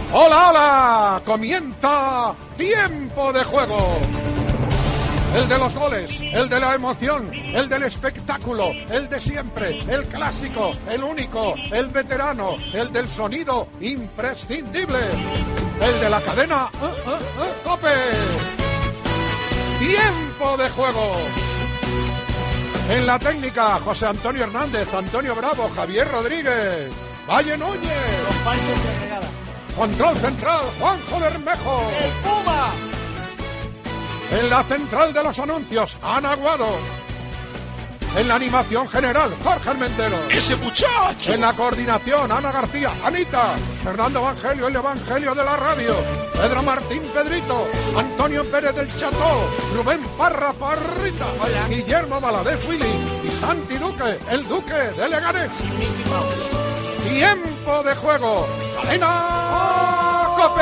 ¡Hola, hola! Comienza Tiempo de Juego. El de los goles, el de la emoción, el del espectáculo, el de siempre, el clásico, el único, el veterano, el del sonido imprescindible, el de la cadena COPE. Tiempo de Juego. En la técnica, José Antonio Hernández, Antonio Bravo, Javier Rodríguez, Valle Núñez. Los panchos de regada. Control central, Juanjo Bermejo. ¡El Puma! En la central de los anuncios, Ana Aguado. En la animación general, Jorge Armentero. ¡Ese muchacho! En la coordinación, Ana García, Anita. Fernando Evangelio, el Evangelio de la radio. Pedro Martín, Pedrito. Antonio Pérez del Cható. Rubén Parra, Parrita. Hola. Guillermo Valadez, Willy. Y Santi Duque, el Duque de Leganés. Tiempo de Juego. Cadena COPE.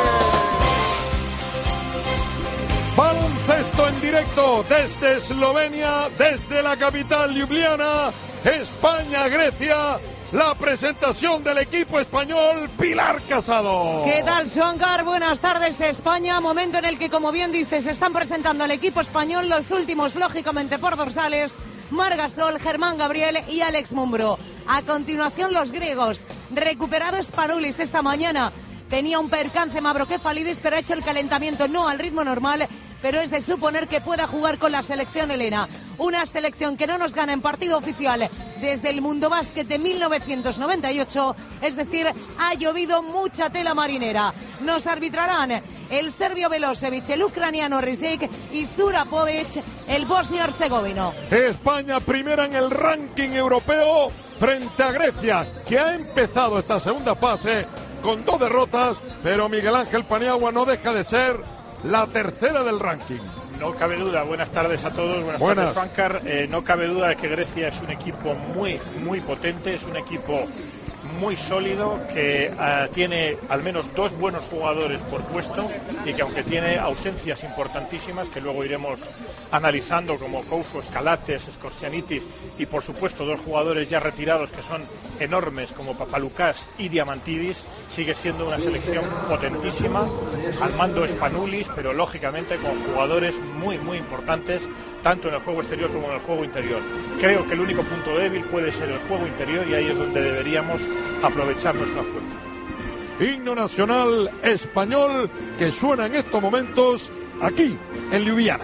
Baloncesto en directo desde Eslovenia, desde la capital Ljubljana, España-Grecia, la presentación del equipo español, Pilar Casado. ¿Qué tal, Suancar? Buenas tardes, España. Momento en el que, como bien dices, se están presentando al equipo español, los últimos, lógicamente, por dorsales, Marc Gasol, Germán Gabriel y Alex Mumbro. A continuación, los griegos. Recuperado Spanoulis esta mañana. Tenía un percance Mavrokephalides, pero ha hecho el calentamiento no al ritmo normal, pero es de suponer que pueda jugar con la selección helena. Una selección que no nos gana en partido oficial desde el Mundo Básquet de 1998, es decir, ha llovido mucha tela marinera. Nos arbitrarán el serbio Velosevic, el ucraniano Rizik y Zurapovic, el bosnio-herzegovino. España primera en el ranking europeo frente a Grecia, que ha empezado esta segunda fase con 2 derrotas, pero Miguel Ángel Paniagua no deja de ser la tercera del ranking. No cabe duda, buenas tardes a todos, buenas tardes, Juancar. No cabe duda de que Grecia es un equipo muy potente, es un equipo muy sólido, que tiene al menos 2 buenos jugadores por puesto y que, aunque tiene ausencias importantísimas que luego iremos analizando, como Koufos, Calates, Skorsianitis y por supuesto 2 jugadores ya retirados que son enormes como Papaloukas y Diamantidis, sigue siendo una selección potentísima, al mando Spanoulis, pero lógicamente con jugadores muy importantes tanto en el juego exterior como en el juego interior. Creo que el único punto débil puede ser el juego interior y ahí es donde deberíamos aprovechar nuestra fuerza. Himno nacional español que suena en estos momentos aquí en Ljubljana.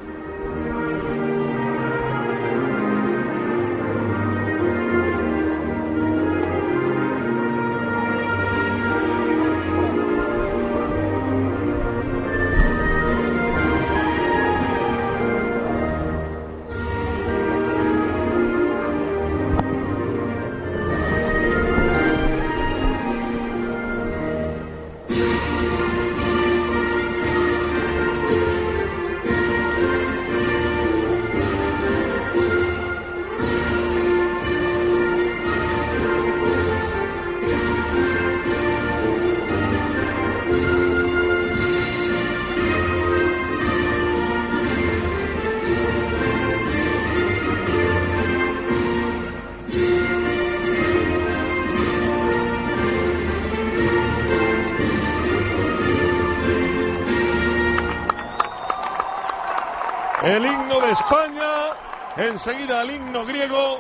El himno de España, enseguida el himno griego.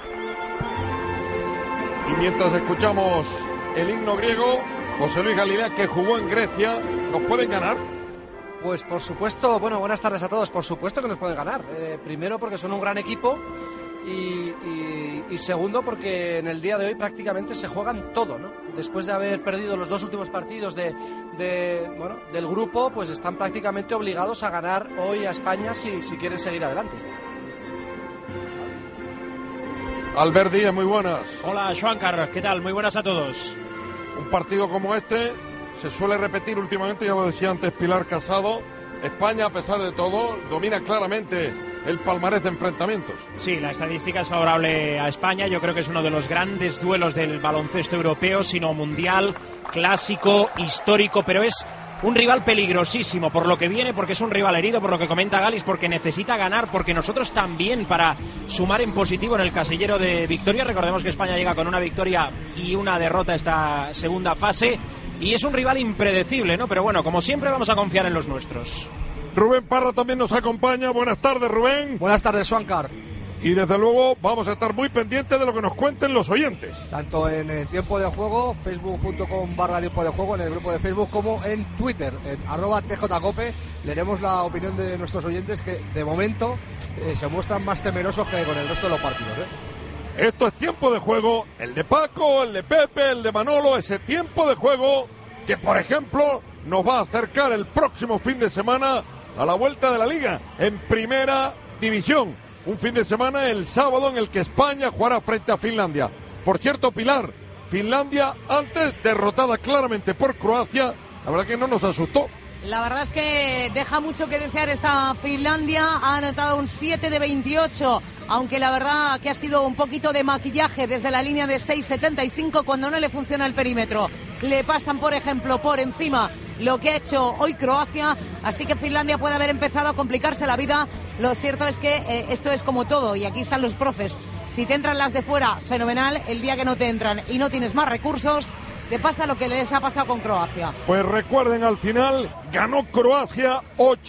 Y mientras escuchamos el himno griego, José Luis Galilea, que jugó en Grecia, ¿nos pueden ganar? Pues por supuesto, bueno, buenas tardes a todos, por supuesto que nos pueden ganar. Primero porque son un gran equipo y segundo porque en el día de hoy prácticamente se juegan todo, ¿no? Después de haber perdido los 2 últimos partidos del grupo, pues están prácticamente obligados a ganar hoy a España si quieren seguir adelante. Albert Díaz, muy buenas. Hola, Juancar, ¿qué tal? Muy buenas a todos. Un partido como este se suele repetir últimamente, ya lo decía antes Pilar Casado. España, a pesar de todo, domina claramente el palmarés de enfrentamientos. Sí, la estadística es favorable a España. Yo creo que es uno de los grandes duelos del baloncesto europeo, sino mundial, clásico, histórico, pero es un rival peligrosísimo por lo que viene, porque es un rival herido, por lo que comenta Galis, porque necesita ganar, porque nosotros también, para sumar en positivo en el casillero de victoria. Recordemos que España llega con una victoria y una derrota esta segunda fase. y es un rival impredecible, ¿no? Pero bueno, como siempre vamos a confiar en los nuestros. Rubén Parra también nos acompaña. Buenas tardes, Rubén. Buenas tardes, Swankar. Y desde luego vamos a estar muy pendientes de lo que nos cuenten los oyentes. Tanto en el Tiempo de Juego, facebook.com/Tiempo de Juego, en el grupo de Facebook, como en Twitter, en @TJCope. Leeremos la opinión de nuestros oyentes, que de momento se muestran más temerosos que con el resto de los partidos, Esto es Tiempo de Juego, el de Paco, el de Pepe, el de Manolo, ese tiempo de juego que, por ejemplo, nos va a acercar el próximo fin de semana a la vuelta de la Liga en Primera División. Un fin de semana el sábado en el que España jugará frente a Finlandia. Por cierto, Pilar, Finlandia antes derrotada claramente por Croacia, la verdad que no nos asustó. La verdad es que deja mucho que desear esta Finlandia. Ha anotado un 7 de 28, aunque la verdad que ha sido un poquito de maquillaje desde la línea de 6,75 cuando no le funciona el perímetro. Le pasan, por ejemplo, por encima lo que ha hecho hoy Croacia, así que Finlandia puede haber empezado a complicarse la vida. Lo cierto es que esto es como todo, y aquí están los profes. Si te entran las de fuera, fenomenal. El día que no te entran y no tienes más recursos, te pasa lo que les ha pasado con Croacia. Pues recuerden, al final ganó Croacia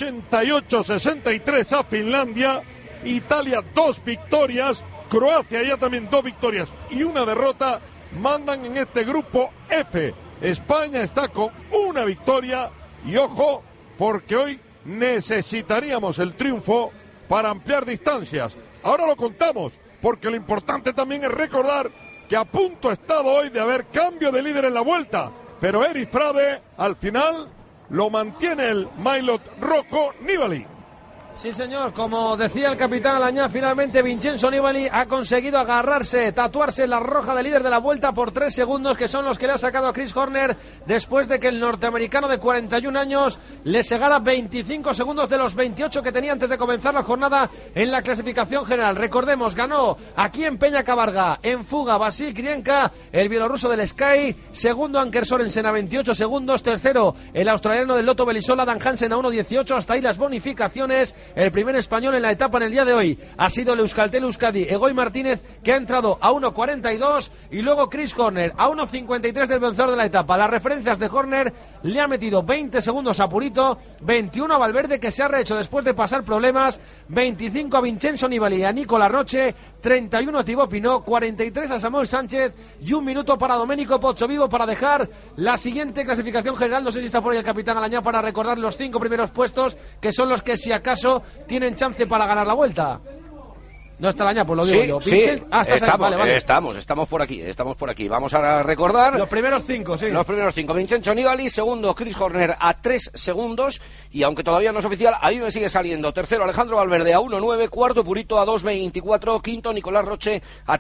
88-63 a Finlandia. Italia 2 victorias, Croacia ya también 2 victorias y una derrota. Mandan en este grupo F. España está con una victoria y ojo, porque hoy necesitaríamos el triunfo para ampliar distancias. Ahora lo contamos, porque lo importante también es recordar que a punto ha estado hoy de haber cambio de líder en la vuelta, pero Erik Frade al final lo mantiene el Maillot Rocco Nibali. Sí, señor, como decía el capitán Alañá, finalmente Vincenzo Nibali ha conseguido tatuarse la roja de líder de la vuelta por 3 segundos, que son los que le ha sacado a Chris Horner después de que el norteamericano de 41 años le segara 25 segundos de los 28 que tenía antes de comenzar la jornada en la clasificación general. Recordemos, ganó aquí en Peña-Cabarga, en fuga, Vasil Krienka, el bielorruso del Sky, segundo Anker Sorensen a 28 segundos, tercero el australiano del Lotto Belisola, Dan Hansen a 1.18, hasta ahí las bonificaciones. El primer español en la etapa en el día de hoy ha sido el Euskaltel Euskadi, Egoy Martínez, que ha entrado a 1.42, y luego Chris Horner a 1.53 del vencedor de la etapa. Las referencias de Horner le ha metido 20 segundos a Purito, 21 a Valverde, que se ha rehecho después de pasar problemas, 25 a Vincenzo Nibali y a Nicola Roche, 31 a Thibaut Pinot, 43 a Samuel Sánchez y 1 minuto para Domenico Pozzovivo para dejar la siguiente clasificación general. No sé si está por ahí el capitán Alañá para recordar los 5 primeros puestos, que son los que si acaso tienen chance para ganar la vuelta. No está Alañá, pues lo digo yo. Sí, estamos, estamos por aquí. Vamos a recordar los primeros 5, sí. Los primeros 5. Vincenzo Nibali, segundo Chris Horner a 3 segundos, y aunque todavía no es oficial, ahí me sigue saliendo. Tercero Alejandro Valverde a 1.9, cuarto Purito a 2.24, quinto Nicolás Roche a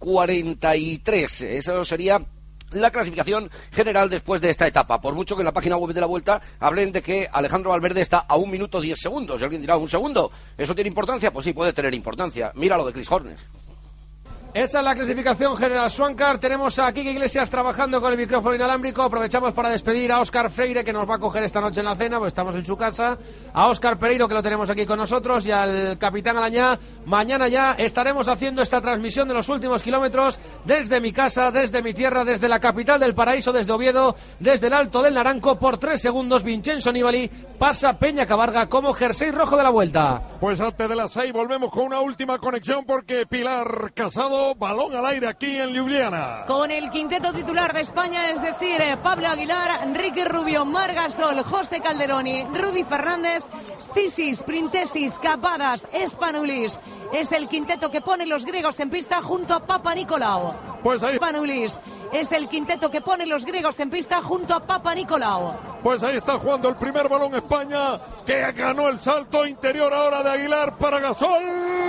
3.43. Eso sería la clasificación general después de esta etapa. Por mucho que en la página web de la Vuelta hablen de que Alejandro Valverde está a 1 minuto 10 segundos. Y alguien dirá, ¿1 segundo? ¿Eso tiene importancia? Pues sí, puede tener importancia. Mira lo de Chris Horner. Esa es la clasificación general, Swankar. Tenemos a Quique Iglesias trabajando con el micrófono inalámbrico. Aprovechamos para despedir a Óscar Freire, que nos va a coger esta noche en la cena, pues estamos en su casa. A Óscar Pereiro, que lo tenemos aquí con nosotros, y al capitán Alañá. Mañana ya estaremos haciendo esta transmisión de los últimos kilómetros desde mi casa, desde mi tierra, desde la capital del paraíso, desde Oviedo, desde el Alto del Naranco. Por 3 segundos, Vincenzo Nibali pasa Peña-Cabarga como jersey rojo de la Vuelta. Pues antes de las 6 volvemos con una última conexión, porque Pilar Casado, balón al aire aquí en Ljubljana. Con el quinteto titular de España, es decir, Pablo Aguilar, Enrique Rubio, Marc Gasol, José Calderoni, Rudy Fernández, Tsisis, Printesis, Capadas, Spanulis. Es el quinteto que pone los griegos en pista junto a Papanikolaou. Pues ahí Spanulis es el quinteto que pone los griegos en pista junto a Papanikolaou. Pues ahí está jugando el primer balón España, que ganó el salto interior ahora de Aguilar para Gasol.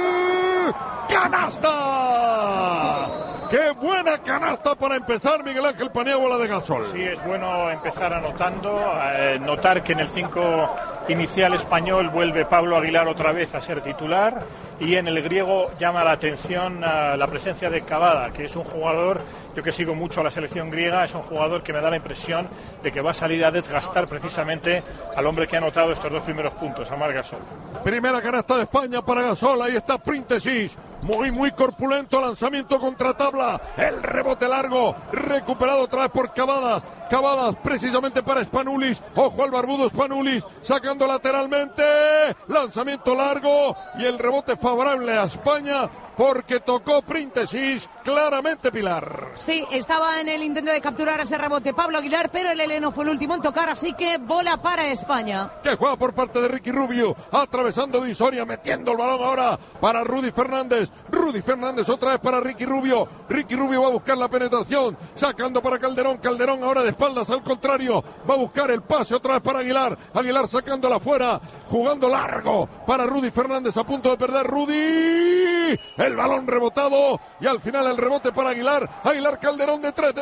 ¡Canasta! ¡Qué buena canasta para empezar, Miguel Ángel Paniagua, la de Gasol! Sí, es bueno empezar anotando, notar que en el 5 inicial español vuelve Pablo Aguilar otra vez a ser titular, y en el griego llama la atención la presencia de Cavada, que es un jugador, yo que sigo mucho a la selección griega, es un jugador que me da la impresión de que va a salir a desgastar precisamente al hombre que ha anotado estos 2 primeros puntos, a Marc Gasol. Primera canasta de España para Gasol, ahí está Príntesis, muy corpulento, lanzamiento contra tabla, el rebote largo, recuperado otra vez por Cavadas precisamente para Spanulis, ojo al barbudo Spanulis, sacando lateralmente, lanzamiento largo y el rebote favorable a España porque tocó Príntesis claramente, Pilar. Sí, estaba en el intento de capturar ese rebote Pablo Aguilar, pero el heleno fue el último en tocar, así que bola para España. Que juega por parte de Ricky Rubio, atravesando divisoria, metiendo el balón ahora para Rudy Fernández otra vez para Ricky Rubio va a buscar la penetración, sacando para Calderón ahora de espaldas al contrario, va a buscar el pase otra vez para Aguilar sacándola afuera, jugando largo para Rudy Fernández, a punto de perder Rudy, el balón rebotado y al final el rebote para Aguilar Calderón de tres,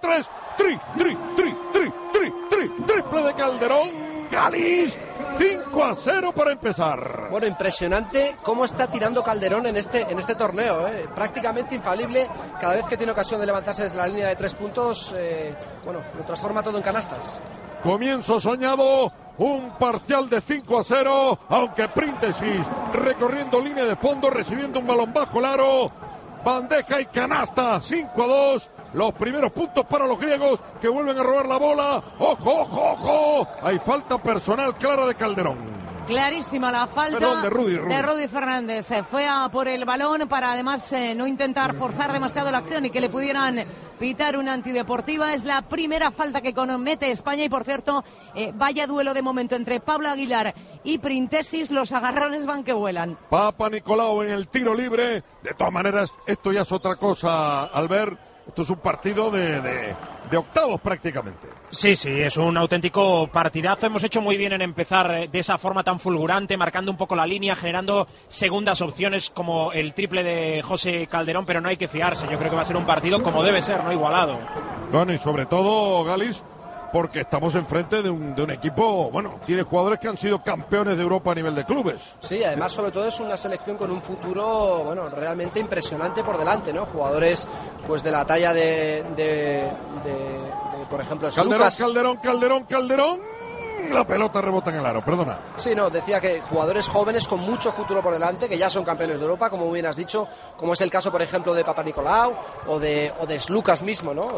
triple de Calderón, Galis, 5-0 para empezar. Bueno, impresionante cómo está tirando Calderón en este torneo, prácticamente infalible, cada vez que tiene ocasión de levantarse desde la línea de 3 puntos, lo transforma todo en canastas. Comienzo soñado, un parcial de 5-0, aunque Príntesis recorriendo línea de fondo, recibiendo un balón bajo el aro, bandeja y canasta, 5-2. Los primeros puntos para los griegos, que vuelven a robar la bola. ¡Ojo! Hay falta personal clara de Calderón. Clarísima la falta de Rudy Fernández. Fue a por el balón para además no intentar forzar demasiado la acción y que le pudieran pitar una antideportiva. Es la primera falta que comete España y, por cierto, vaya duelo de momento entre Pablo Aguilar y Príntesis. Los agarrones van que vuelan. Papa Nicolau en el tiro libre. De todas maneras, esto ya es otra cosa, Albert. Esto es un partido de octavos prácticamente. Sí, es un auténtico partidazo. Hemos hecho muy bien en empezar de esa forma tan fulgurante, marcando un poco la línea, generando segundas opciones como el triple de José Calderón, pero no hay que fiarse. Yo creo que va a ser un partido como debe ser, no igualado. Bueno, y sobre todo, Galis, porque estamos enfrente de un equipo, tiene jugadores que han sido campeones de Europa a nivel de clubes. Sí, además sobre todo es una selección con un futuro, realmente impresionante por delante, ¿no? Jugadores, pues de la talla de por ejemplo, Calderón. La pelota rebota en el aro, perdona. Sí, decía que jugadores jóvenes con mucho futuro por delante, que ya son campeones de Europa, como bien has dicho, como es el caso, por ejemplo, de Papa Nicolau o de Slukas mismo, ¿no?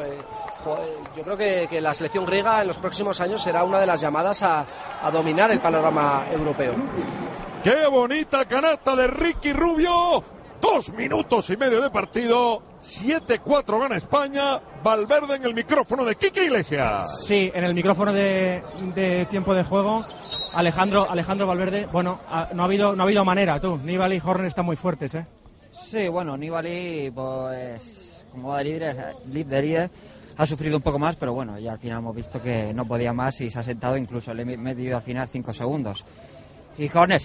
Yo creo que la selección griega en los próximos años será una de las llamadas a dominar el panorama europeo. ¡Qué bonita canasta de Ricky Rubio! 2 minutos y medio de partido, 7-4 gana España. Valverde en el micrófono de Quique Iglesias. Sí, en el micrófono de tiempo de juego, Alejandro Valverde. No ha habido manera, tú. Nibali y Horner están muy fuertes, ¿eh? Sí, Nibali, pues como va de líder, ha sufrido un poco más, pero ya al final hemos visto que no podía más y se ha sentado, incluso le he medido al final 5 segundos. Y Horner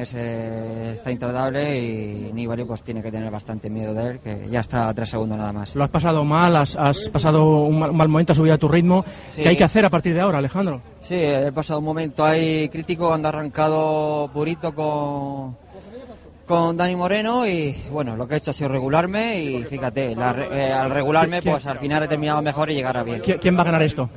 está intratable y Nibali pues tiene que tener bastante miedo de él, que ya está a 3 segundos nada más. Lo has pasado mal, has pasado un mal momento, has subido a tu ritmo. Sí. ¿Qué hay que hacer a partir de ahora, Alejandro? Sí, he pasado un momento ahí crítico, ando arrancado purito con Dani Moreno y lo que he hecho ha sido regularme y fíjate, al regularme pues al final he terminado mejor y llegar a bien. ¿Quién va a ganar esto?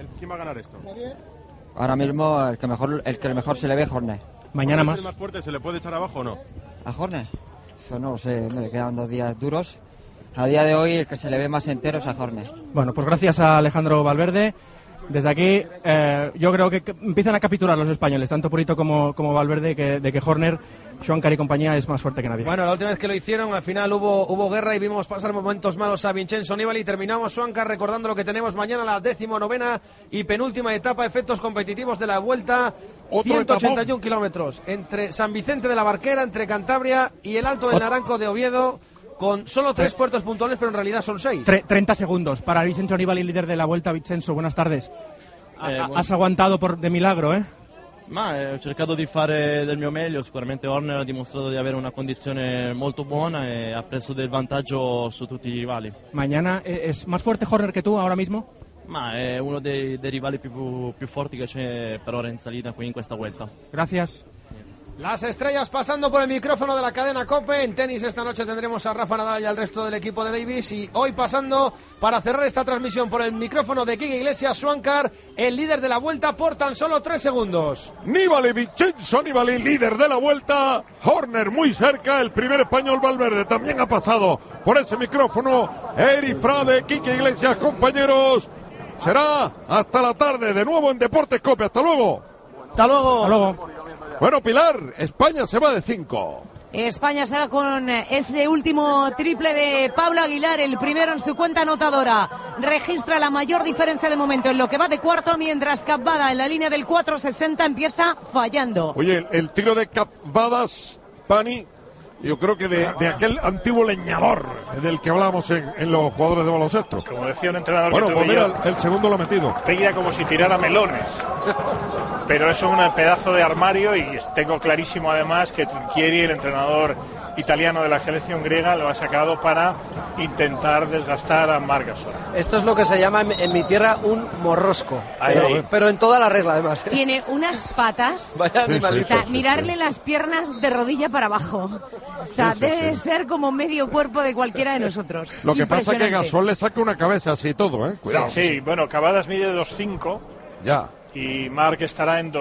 Ahora mismo el que mejor se le ve, Horner. Mañana más. ¿Es el más fuerte? ¿Se le puede echar abajo o no? ¿A Horner? Eso no lo sé, me quedan 2 días duros. A día de hoy el que se le ve más entero es a Horner. Bueno, pues gracias a Alejandro Valverde. Desde aquí yo creo que empiezan a capitular los españoles, tanto Purito como Valverde, de que Horner, Schwankar y compañía es más fuerte que nadie. Bueno, la última vez que lo hicieron, al final hubo guerra y vimos pasar momentos malos a Vincenzo Nibali. Terminamos, Schwankar, recordando lo que tenemos mañana, la 19ª y penúltima etapa, efectos competitivos de la Vuelta. 181 kilómetros entre San Vicente de la Barquera, entre Cantabria y el Alto del Naranco de Oviedo, con solo 3 puertos puntuales, pero en realidad son 6. 30 segundos para Vincenzo Nibali, líder de la Vuelta. Vincenzo, buenas tardes. Has aguantado de milagro, ¿eh? Ho cercato di fare del mio meglio, sicuramente Horner ha dimostrato di avere una condizione molto buona e ha preso del vantaggio su tutti i rivali. Mañana, ¿es más fuerte Horner que tú ahora mismo? Ma è uno dei rivali più forti che c'è per ora in salita qui in questa vuelta. Gracias. Las estrellas pasando por el micrófono de la cadena COPE. En tenis esta noche tendremos a Rafa Nadal y al resto del equipo de Davis. Y hoy pasando para cerrar esta transmisión por el micrófono de Quique Iglesias, Swankar, el líder de la Vuelta por tan solo 3 segundos. Nibali, Vincenzo Nibali, líder de la Vuelta. Horner muy cerca, el primer español Valverde también ha pasado por ese micrófono. Eri Frade, Quique Iglesias, compañeros. Será hasta la tarde de nuevo en Deportes COPE. Hasta luego. Hasta luego. Hasta luego. Bueno, Pilar, España se va de 5. España se va con ese último triple de Pablo Aguilar, el primero en su cuenta anotadora. Registra la mayor diferencia de momento en lo que va de cuarto, mientras Capbada en la línea del 4.60 empieza fallando. Oye, el tiro de Capbadas, Pani, yo creo que de aquel antiguo leñador del que hablábamos en los jugadores de baloncesto. Como decía un entrenador bueno, que pues tuve mira, el segundo lo ha metido. Pega como si tirara melones. Pero es un pedazo de armario y tengo clarísimo además que Trinchieri, el entrenador italiano de la selección griega, lo ha sacado para intentar desgastar a Margasol. Esto es lo que se llama en mi tierra un morrosco, Ahí. pero en toda la regla además. Tiene unas patas. Vaya animalito. O sea, mirarle las piernas de rodilla para abajo. O sea, debe ser como medio cuerpo de cualquiera de nosotros. Lo que pasa es que Gasol le saca una cabeza así y todo, ¿eh? Cuidado. Sí, bueno, Cavadas mide 2.5. Ya. Y Marc estará en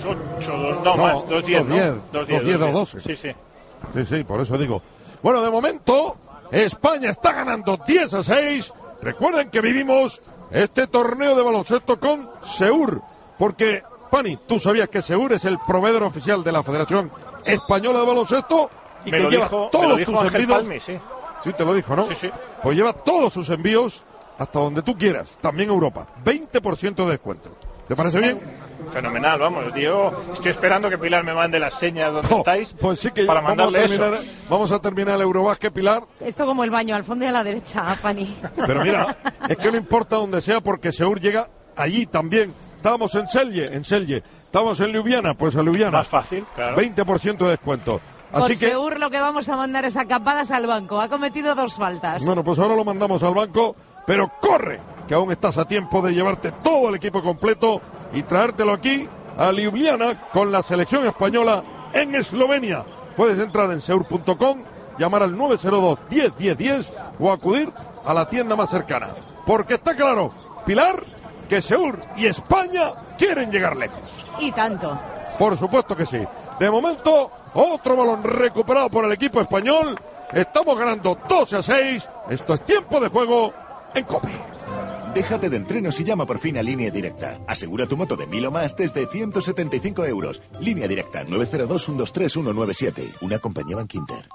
2.8, más, 2.10, ¿no? 2.10 o 12. Sí, sí. Sí, por eso digo. Bueno, de momento, España está ganando 10-6. Recuerden que vivimos este torneo de baloncesto con Seur. Porque, Pani, tú sabías que Seur es el proveedor oficial de la Federación Española de Baloncesto y me que lo lleva dijo, todos me lo dijo tus Ángel envíos. Palmi, sí. Sí, te lo dijo, ¿no? Sí, sí. Pues lleva todos sus envíos hasta donde tú quieras, también Europa. 20% de descuento. ¿Te parece bien? Fenomenal, vamos. Yo estoy esperando que Pilar me mande las señas donde estáis pues sí que para mandarle vamos a terminar el Eurobásquet, Pilar. Esto como el baño, al fondo y a la derecha, Pani. Pero mira, es que no importa donde sea porque Seur llega allí también. Estábamos en Celje. Estábamos en Ljubljana, pues a Ljubljana. Más fácil, claro. 20% de descuento. Así Por que Seur lo que vamos a mandar es a Campadas al banco. Ha cometido 2 faltas. Bueno, pues ahora lo mandamos al banco, pero corre, que aún estás a tiempo de llevarte todo el equipo completo y traértelo aquí a Ljubljana con la selección española en Eslovenia. Puedes entrar en seur.com, llamar al 902 10 10 10 o acudir a la tienda más cercana. Porque está claro, Pilar, que Seur y España quieren llegar lejos. Y tanto. Por supuesto que sí. De momento, otro balón recuperado por el equipo español. Estamos ganando 12-6. Esto es tiempo de juego en COPE. Déjate de entrenos y llama por fin a Línea Directa. Asegura tu moto de 1000 o más desde 175 euros. Línea Directa 902-123-197. Una compañía Bankinter.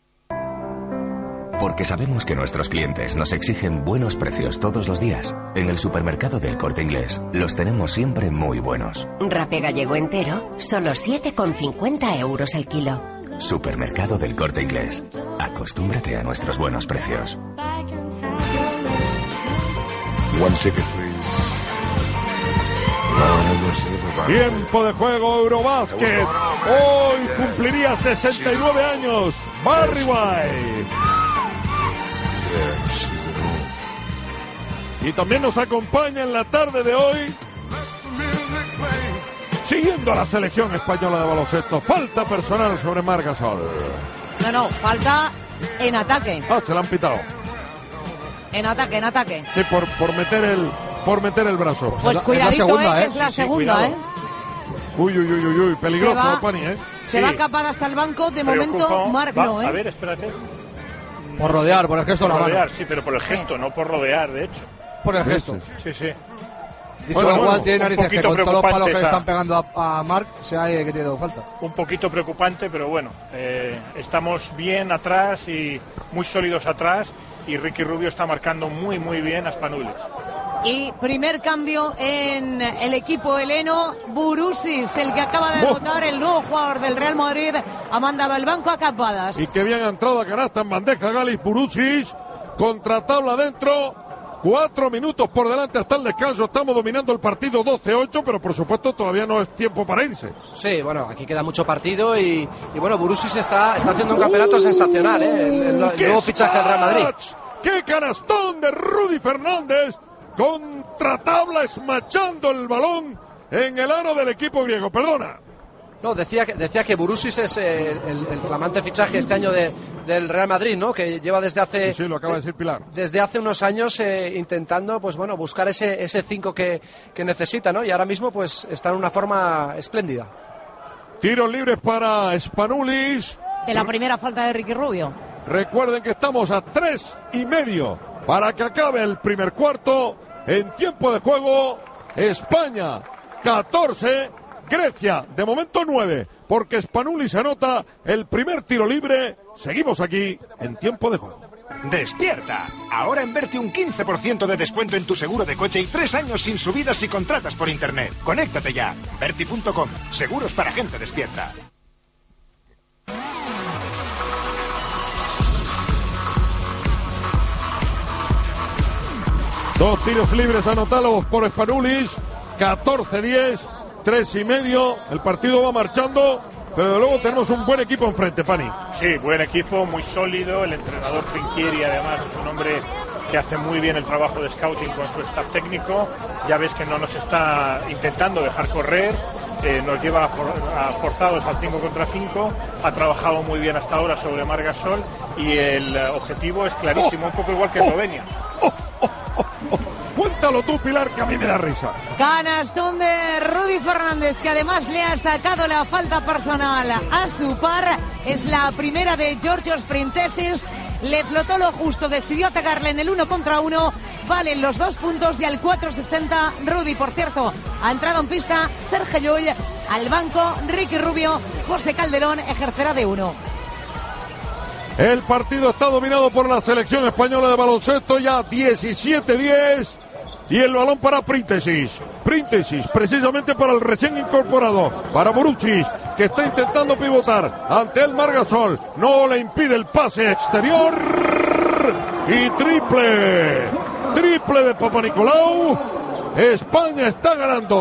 Porque sabemos que nuestros clientes nos exigen buenos precios todos los días. En el supermercado del Corte Inglés los tenemos siempre muy buenos. Rape gallego entero, solo 7,50 euros el kilo. Supermercado del Corte Inglés. Acostúmbrate a nuestros buenos precios. One ticket, please. Tiempo de juego Eurobásquet. Hoy cumpliría 69 años Barry White. Y también nos acompaña en la tarde de hoy, siguiendo a la selección española de baloncesto. Falta personal sobre Margasol. No, falta en ataque. Ah, se la han pitado. En ataque. Sí, por meter el brazo. Pues cuidadito, segunda, es la segunda, ¿eh? Uy, peligroso, Pani, ¿eh? Se va Capada hasta el banco, de momento Marc no, ¿eh? A ver, espérate. Por rodear, por el gesto de la mano. Sí, pero por el gesto, no por rodear, de hecho. Por el gesto. Sí. Dicho lo cual, tiene narices que con todos los palos que le esa... están pegando a Marc, se ha que tiene dado falta. Un poquito preocupante, pero bueno, estamos bien atrás y muy sólidos atrás, y Ricky Rubio está marcando muy bien a Spanulis. Y primer cambio en el equipo heleno, Burusis, el que acaba de debutar, el nuevo jugador del Real Madrid, ha mandado al banco a Campadas. Y que bien ha entrado a canasta en bandeja Galis Burusis, contra tabla adentro, 4 minutos por delante hasta el descanso, estamos dominando el partido 12-8, pero por supuesto todavía no es tiempo para irse. Sí, bueno, aquí queda mucho partido y bueno, Burusis está haciendo un campeonato sensacional, el nuevo fichaje del Real Madrid. ¡Qué canastón de Rudy Fernández! contratabla, esmachando el balón en el aro del equipo griego. Perdona. No, decía que Burusis es el flamante fichaje este año del Real Madrid, ¿no? Que lleva desde hace... Sí, lo acaba de decir Pilar. Desde hace unos años intentando, pues bueno, buscar ese 5 que necesita, ¿no? Y ahora mismo, pues, está en una forma espléndida. Tiros libres para Spanoulis. De la primera falta de Ricky Rubio. Recuerden que estamos a 3:30 para que acabe el primer cuarto. En tiempo de juego, España 14, Grecia de momento 9, porque Spanoulis anota el primer tiro libre. Seguimos aquí en tiempo de juego. ¡Despierta! Ahora en Berti un 15% de descuento en tu seguro de coche y 3 años sin subidas si contratas por internet. Conéctate ya. Berti.com. Seguros para gente despierta. Dos tiros libres anotados por Spanoulis. 14-10, 3:30. El partido va marchando, pero de luego tenemos un buen equipo enfrente, Pani. Sí, buen equipo, muy sólido. El entrenador Trinchieri, además, es un hombre que hace muy bien el trabajo de scouting con su staff técnico. Ya ves que no nos está intentando dejar correr. Nos lleva forzados al 5 contra 5. Ha trabajado muy bien hasta ahora sobre Marc Gasol y el objetivo es clarísimo, un poco igual que Eslovenia. Cuéntalo tú, Pilar, que a mí me da risa. Canastón de Rudy Fernández, que además le ha sacado la falta personal a su par. Es la primera de Georgios Printzesis. Le flotó lo justo, decidió atacarle en el 1 contra 1. Valen los 2 puntos y al 4:60 Rudy. Por cierto, ha entrado en pista Sergio Llull. Al banco Ricky Rubio. José Calderón ejercerá de 1. El partido está dominado por la selección española de baloncesto, ya 17-10. Y el balón para Príntesis, precisamente para el recién incorporado, para Burucis, que está intentando pivotar ante el Marc Gasol, no le impide el pase exterior, y triple de Papanikolaou. España está ganando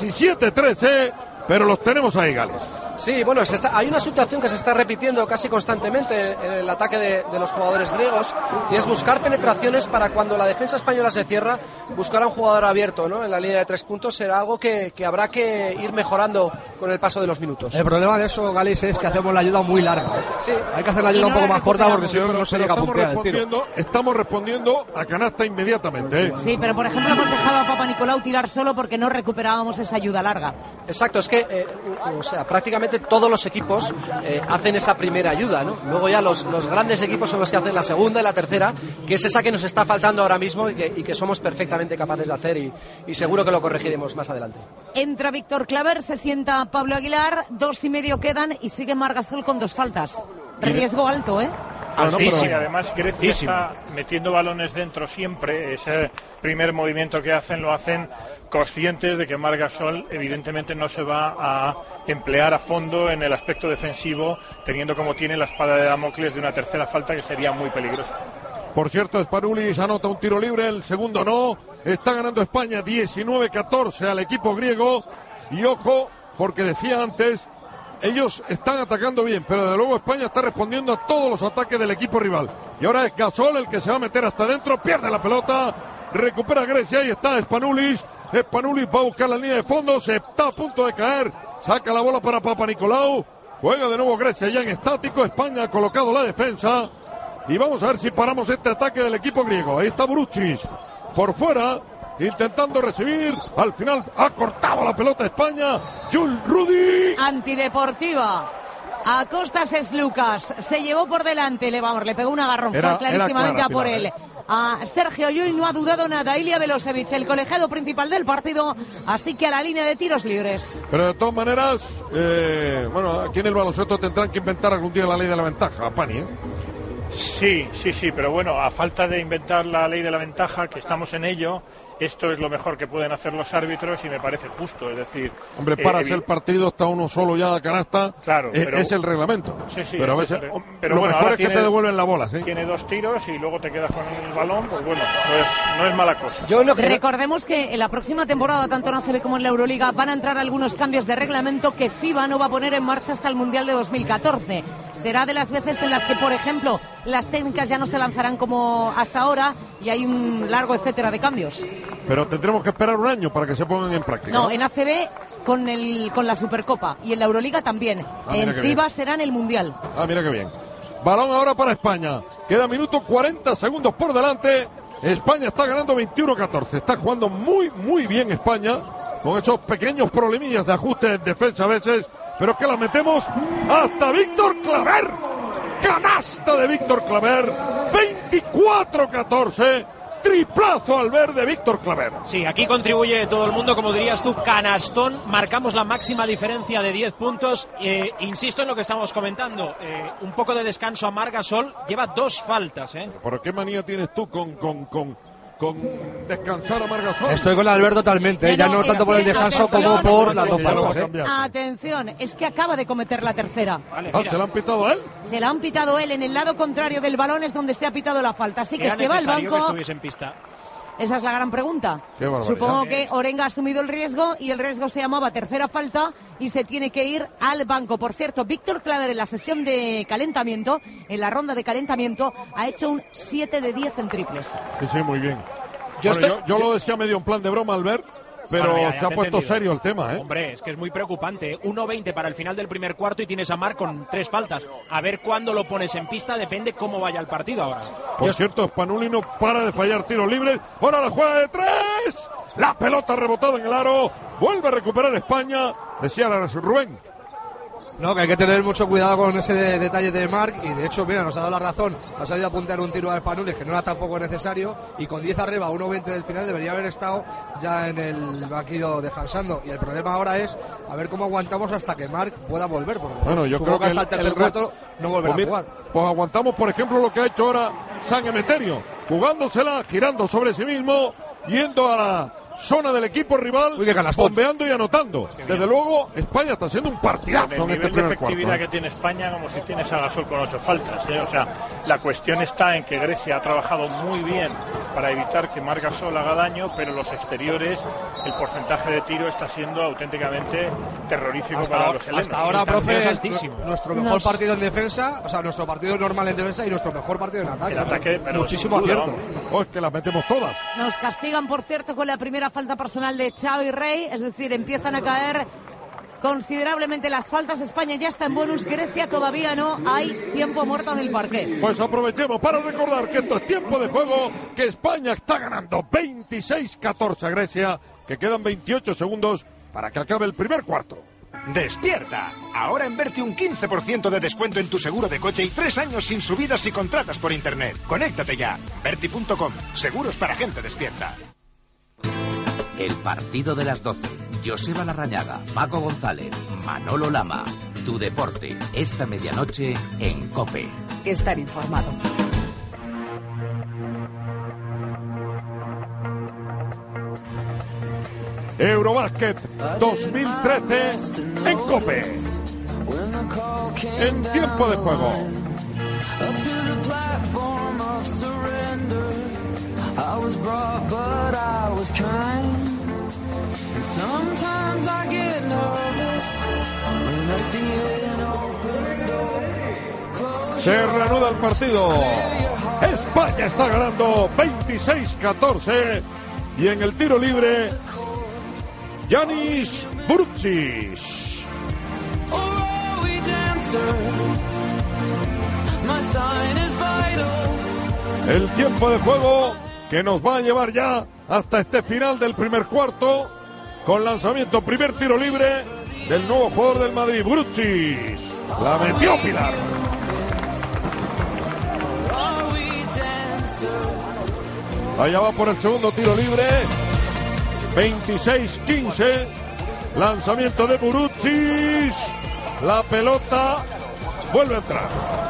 17-13, pero los tenemos ahí, Gales. Sí, bueno, hay una situación que se está repitiendo casi constantemente en el ataque de los jugadores griegos, y es buscar penetraciones para cuando la defensa española se cierra, buscar a un jugador abierto, ¿no? En la línea de 3 puntos. Será algo que habrá que ir mejorando con el paso de los minutos. El problema de eso, Galis, es que hacemos la ayuda muy larga. Sí. Hay que hacer la ayuda un poco más corta, porque si no se llega a puntear el tiro. Estamos respondiendo a canasta inmediatamente, ¿eh? Sí, pero por ejemplo hemos dejado a Papanikolaou tirar solo porque no recuperábamos esa ayuda larga. Exacto, es que prácticamente todos los equipos hacen esa primera ayuda, ¿no? Luego ya los grandes equipos son los que hacen la segunda y la tercera, que es esa que nos está faltando ahora mismo y que somos perfectamente capaces de hacer, y seguro que lo corregiremos más adelante. Entra Víctor Claver, se sienta Pablo Aguilar, 2:30 quedan y sigue Marc Gasol con 2 faltas. Riesgo alto, ¿eh? Sí, además Grecia está metiendo balones dentro siempre. Ese primer movimiento que hacen lo hacen conscientes de que Marc Gasol evidentemente no se va a emplear a fondo en el aspecto defensivo, teniendo como tiene la espada de Damocles de una tercera falta que sería muy peligrosa. Por cierto, Spanoulis anota un tiro libre, el segundo no. Está ganando España 19-14 al equipo griego. Y ojo, porque decía antes, ellos están atacando bien, pero de luego España está respondiendo a todos los ataques del equipo rival. Y ahora es Gasol el que se va a meter hasta adentro, pierde la pelota, recupera Grecia y está Spanoulis. Spanoulis va a buscar la línea de fondo, se está a punto de caer, saca la bola para Papanikolaou, juega de nuevo Grecia ya en estático. España ha colocado la defensa y vamos a ver si paramos este ataque del equipo griego. Ahí está Burucis por fuera, intentando recibir, al final ha cortado la pelota España. Jules Rudy. Antideportiva. A Costas es Lucas, se llevó por delante, le pegó un agarrón, fue clarísimamente a por él. A Sergio Llull, no ha dudado nada. Ilya Velosevic, el colegiado principal del partido, así que a la línea de tiros libres. Pero de todas maneras, aquí en el baloncesto tendrán que inventar algún día la ley de la ventaja, Pani, ¿eh? Sí, pero bueno, a falta de inventar la ley de la ventaja, que estamos en ello, esto es lo mejor que pueden hacer los árbitros y me parece justo, es decir... Hombre, para el partido está uno solo ya a canasta, claro, pero, es el reglamento. Sí, pero a veces lo mejor es que te devuelven la bola, ¿sí? Tiene 2 tiros y luego te quedas con el balón, pues bueno, no es mala cosa. Recordemos que en la próxima temporada, tanto en ACB como en la Euroliga, van a entrar algunos cambios de reglamento que FIBA no va a poner en marcha hasta el Mundial de 2014. Será de las veces en las que, por ejemplo, las técnicas ya no se lanzarán como hasta ahora y hay un largo etcétera de cambios. Pero tendremos que esperar un año para que se pongan en práctica. No, en ACB con la Supercopa y en la Euroliga también. En FIBA será en el Mundial. Mira qué bien. Balón ahora para España. Queda minuto 40 segundos por delante. España está ganando 21-14. Está jugando muy, muy bien España, con esos pequeños problemillas de ajuste en defensa a veces, pero es que la metemos hasta Víctor Claver. Canasta de Víctor Claver. 24-14. Triplazo al verde Víctor Claver. Sí, aquí contribuye todo el mundo, como dirías tú, canastón. Marcamos la máxima diferencia de 10 puntos. Insisto en lo que estamos comentando. Un poco de descanso a Marc Gasol. Lleva 2 faltas. ¿Pero qué manía tienes tú con descansar a Marc Gasol? Estoy con Alberto totalmente, ya no tanto por el descanso como por las 2 faltas. Atención, es que acaba de cometer la tercera. ¿Se la han pitado a él? Se la han pitado él en el lado contrario del balón, es donde se ha pitado la falta. Así que se va al banco. Que estuviese en pista. Esa es la gran pregunta. Supongo que Orenga ha asumido el riesgo y el riesgo se llamaba tercera falta y se tiene que ir al banco. Por cierto, Víctor Claver en la sesión de calentamiento, en la ronda de calentamiento, ha hecho un 7 de 10 en triples. Sí, muy bien. Yo lo decía medio en plan de broma al ver, pero ya se ha puesto serio el tema, Hombre, es que es muy preocupante. 1-20 para el final del primer cuarto y tienes a Marc con 3 faltas. A ver cuándo lo pones en pista, depende cómo vaya el partido ahora. Por cierto, Spanuli no para de fallar tiros libres. Ahora la juega de 3. La pelota ha rebotado en el aro. Vuelve a recuperar España. Decía Rubén. No, que hay que tener mucho cuidado con ese detalle de Marc, y de hecho, mira, nos ha dado la razón, ha salido a apuntar un tiro a Spanulis que no era tampoco necesario, y con 10 arriba, 1-20 del final, debería haber estado ya en el banquillo descansando, y el problema ahora es a ver cómo aguantamos hasta que Marc pueda volver, porque bueno, yo creo que hasta el tercer cuarto no volverá a jugar. Pues aguantamos, por ejemplo, lo que ha hecho ahora San Emeterio, jugándosela, girando sobre sí mismo, yendo a la zona del equipo rival, bombeando y anotando. Desde luego, España está haciendo un partidazo en este primer cuarto. El nivel de efectividad que tiene España, como si tienes a Gasol con 8 faltas. O sea, la cuestión está en que Grecia ha trabajado muy bien para evitar que Marc Gasol haga daño, pero los exteriores, el porcentaje de tiro está siendo auténticamente terrorífico para los helenos. Hasta ahora, profe, nuestro mejor partido en defensa, o sea, nuestro partido normal en defensa y nuestro mejor partido en ataque. El ataque, pero muchísimo acierto. Es que las metemos todas. Nos castigan, por cierto, con la primera falta personal de Xavi Rey, es decir, empiezan a caer considerablemente las faltas. España ya está en bonus, Grecia todavía no. Hay tiempo muerto en el parqué. Pues aprovechemos para recordar que esto es tiempo de juego, que España está ganando 26-14 a Grecia, que quedan 28 segundos para que acabe el primer cuarto. ¡Despierta! Ahora en Berti un 15% de descuento en tu seguro de coche y 3 años sin subidas si contratas por internet. Conéctate ya. Berti.com. Seguros para gente despierta. El partido de las 12. Joseba Larrañaga, Paco González, Manolo Lama. Tu deporte, esta medianoche en COPE. Estar informado. Eurobásquet 2013 en COPE. En tiempo de juego. I was brought, but I was kind. And sometimes I get nervous when I see an open door. Se reanuda el partido. España está ganando 26-14. Y en el tiro libre, Giannis Brucic. El tiempo de juego que nos va a llevar ya hasta este final del primer cuarto, con lanzamiento, primer tiro libre del nuevo jugador del Madrid, Brucic. La metió Pilar. Allá va por el segundo tiro libre. 26-15. Lanzamiento de Brucic. La pelota vuelve a entrar.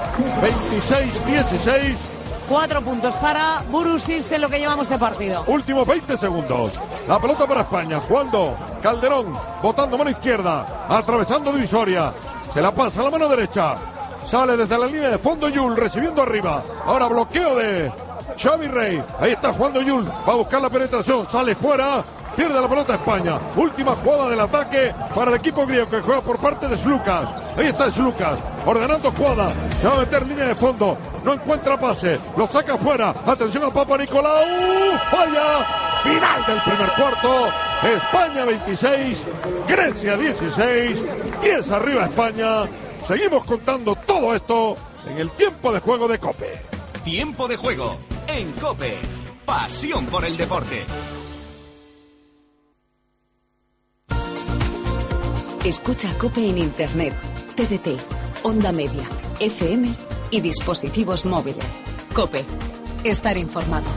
26-16. 4 puntos para Brucic en lo que llevamos de partido. Últimos 20 segundos. La pelota para España. Jugando Calderón. Botando mano izquierda. Atravesando divisoria. Se la pasa a la mano derecha. Sale desde la línea de fondo Yul. Recibiendo arriba. Ahora bloqueo de Xavi Rey. Ahí está jugando Yul. Va a buscar la penetración. Sale fuera. Pierde la pelota España. Última jugada del ataque para el equipo griego que juega por parte de Slucas. Ahí está Slucas. Ordenando jugada. Se va a meter línea de fondo. No encuentra pase. Lo saca fuera. Atención a Papa Nicolau. Falla. Final del primer cuarto. España 26. Grecia 16. 10 arriba España. Seguimos contando todo esto en el tiempo de juego de COPE. Tiempo de juego en COPE. Pasión por el deporte. Escucha COPE en Internet, TDT, Onda Media, FM y dispositivos móviles. COPE. Estar informado.